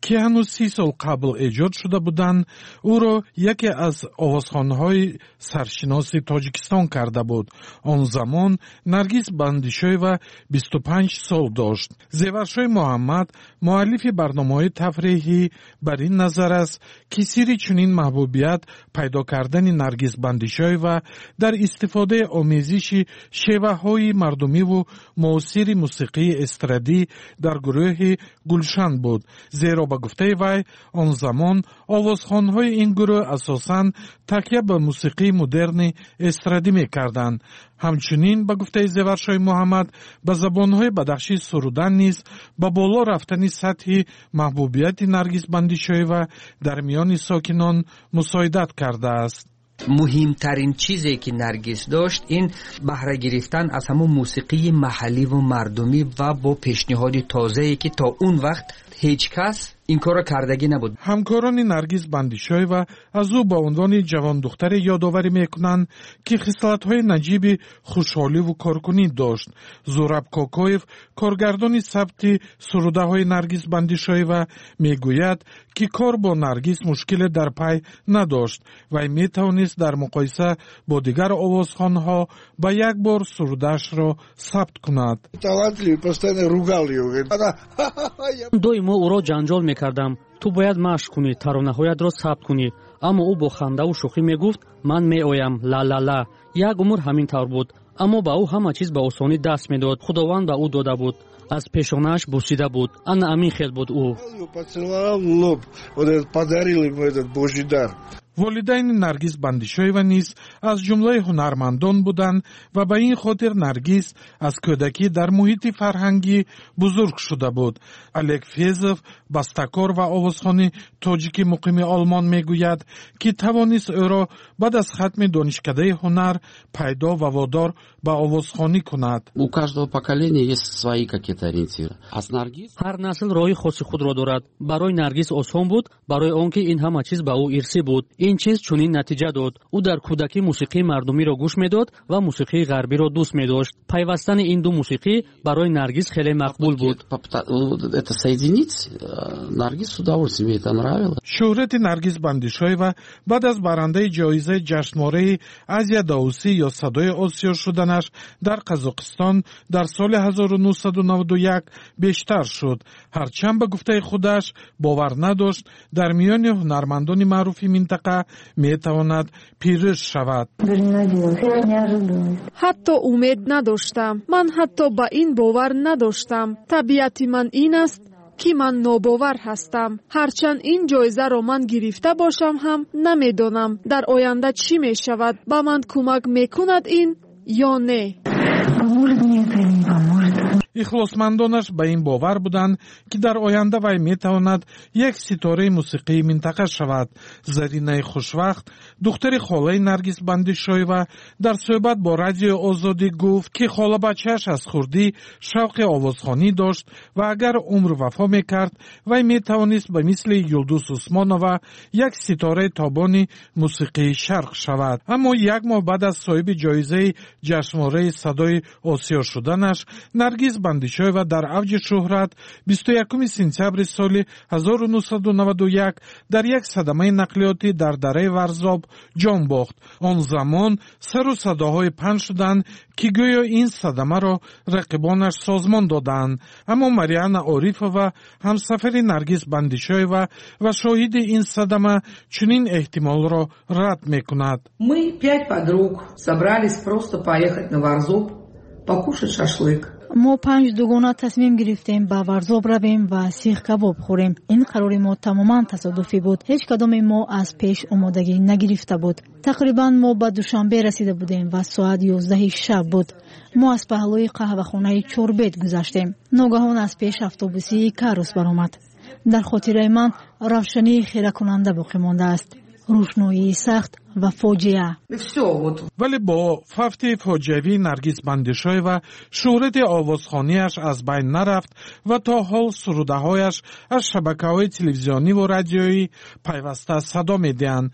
ки ҳанӯз 30 сол қабл эҷод шуда буданд, ӯро яке аз овозхонҳои саршиноси Тоҷикистон карда буд. Он замон Наргиз Бандишоева 25 сол дошт. Зеваршои Муҳаммад, муаллифи барномаҳои тафриҳӣ, бар ин назар аст, ки сирри чунин маҳбубият пайдо кардани Наргиз Бандишоева дар истифодаи омезиши шеваҳои мардумиву муосири мусиқии эстрадӣ дар гурӯҳи Гулшан буд. зеро ба гуфтаи вай, он замон овозхонҳои ин гурӯҳ асосан такя ба мусиқии модерни эстрадӣ мекарданд. ҳамчунин ба гуфтаи Зеваршои Муҳаммад, ба забонҳои бадахшии сурудан низ ба боло рафтани сатҳи маҳбубияти Наргиз Бандишоева дар миёни сокинон мусоидат кардааст. муҳимтарин чизе ки Наргиз дошт ин баҳра гирифтан аз ҳамун мусиқии маҳалливу мардумӣ ва бо пешниҳоди тозае ки то он вақт ҳеҷ кас ин корро кардагӣ набуд. ҳамкорони Наргиз Бандишоева аз ӯ ба унвони ҷавондухтаре ёдоварӣ мекунанд, ки хислатҳои наҷиби хушҳоливу коркунӣ дошт. Зураб Кокоев, коргардони сабти сурудаҳои Наргиз Бандишоева, мегӯяд, ки кор бо Наргиз мушкиле дар пай надошт. Вай метавонист дар муқоиса бо дигар овозхонҳо ба як бор сурудаашро сабт кунад. доимо ӯро ҷанҷол мекардам: ту бояд машқ кунӣ, таронаҳоятро сабт кунӣ. аммо ӯ бо хандаву шӯхӣ мегуфт: ман меоям, ла. Як умр ҳамин тавр буд, аммо ба ӯ ҳама чиз ба осонӣ даст медод. Худованд ба ӯ дода буд. аз пешонааш бусида буд. ана амин хел буд ӯ. волидайни Наргиз Бандишоева низ аз ҷумлаи ҳунармандон буданд ва ба ин хотир Наргиз аз кӯдакӣ дар муҳити фарҳангӣ бузург шуда буд. Олег Фезов, бастакор ва овозхони тоҷики муқими Олмон, мегӯяд, ки тавонист ӯро баъд аз хатми донишкадаи ҳунар пайдо ва водор ба овозхонӣ кунад. У каждого поколения есть свои какие-то ориентиры. ҳар насл роҳи хоси худро дорад. барои Наргиз осон буд, барои он ки ин ҳама чиз ба ӯ ирсӣ буд. ин чиз чунин натиҷа дод. ӯ дар кӯдакӣ мусиқии мардумиро гӯш медод ва мусиқии ғарбиро дӯст медошт. пайвастани ин ду мусиқӣ барои Наргиз хеле мақбул буд. Это соединить Наргиз с удовольствием, ей это нравилось. шӯҳрати Наргиз Бандишоева баъд аз барандаи ҷоизаи ҷашнвораи Азия Даусӣ ё Садои Осиё шуданаш дар Қазоқистон дар соли 1991 бештар шуд. ҳарчанд ба гуфтаи худаш бовар надошт дар миёни ҳунармандони маъруфи минтақа метавонад пирӯз шавад. ҳатто умед надоштам. ман ҳатто ба ин бовар надоштам. табиати ман ин аст, ки ман нобовар ҳастам. ҳарчанд ин ҷоизаро ман гирифта бошам ҳам намедонам дар оянда чӣ мешавад. ба ман кӯмак мекунад ин ё не? ихлосмандонаш ба ин бовар буданд, ки дар оянда вай метавонад як ситораи мусиқии минтақа шавад. Заринаи Хушвақт, духтари холаи Наргиз Бандишоева, дар суҳбат бо Радиои Озодӣ гуфт, ки холабачааш аз хурдӣ шавқи овозхонӣ дошт ва агар умр вафо мекард, вай метавонист ба мисли Юлдуз Усмонова як ситораи тобони мусиқии шарқ шавад. аммо як моҳ баъд аз соҳиби ҷоизаи ҷашнвораи Садои Осиё шуданаш, Наргиз Бандишоева дар авҷи шӯҳрат 21 сентябри соли 1991 дар як садамаи нақлиётӣ дар дараи Варзоб ҷон бохт. он замон сару садоҳои паҳн шуданд, ки гӯё ин садамаро рақибонаш созмон доданд. аммо Марианна Орифова, ҳамсафари Наргиз Бандишоева ва шоҳиди ин садама, чунин эҳтимолро рад мекунад. Мы 5 подруг собрались просто поехать на Варзоб покушать шашлык. мо 5 дугона тасмим гирифтем ба Варзоб равем ва сих кабоб хӯрем. ин қарори мо тамоман тасодуфӣ буд. ҳеҷ кадоми мо аз пеш омодагӣ нагирифта буд. тақрибан мо ба Душанбе расида будем ва соат 11 шаб буд. мо аз паҳлӯи қаҳвахонаи Чорбет гузаштем. ногаҳон аз пеш автобуси Карус баромад. дар хотираи ман равшании хиракунанда боқӣ мондааст. рӯшноии сахт ва фоҷиа. вале бо фавти фоҷиавии Наргиз Бандишоева шӯҳрати овозхониаш аз байн нарафт ва то ҳол сурудаҳояш аз шабакаҳои телевизиониву радиоӣ пайваста садо медиҳанд.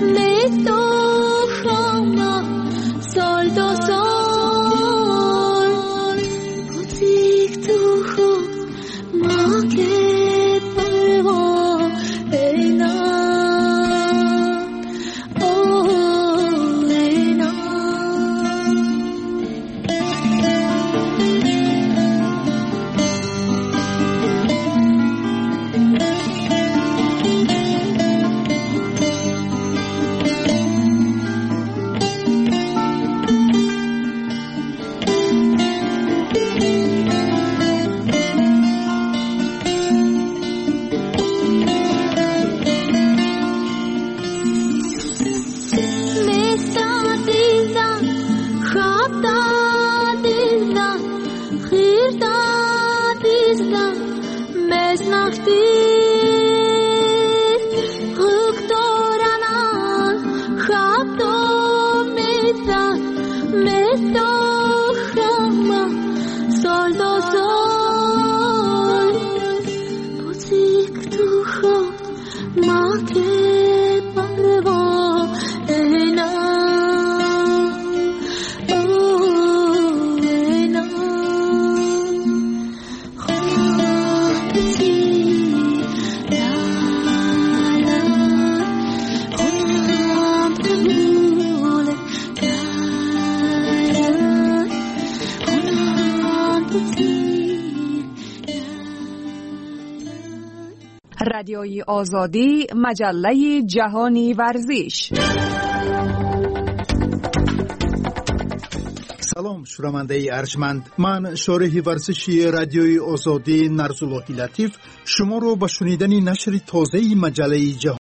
رادیوی آزادی، مجله جهانی ورزش. سلام شنونده ارجمند، من شارح ورزشی رادیوی آزادی نرزاللهی لطیف شما رو به شنیدن نشر تازه مجله جهانی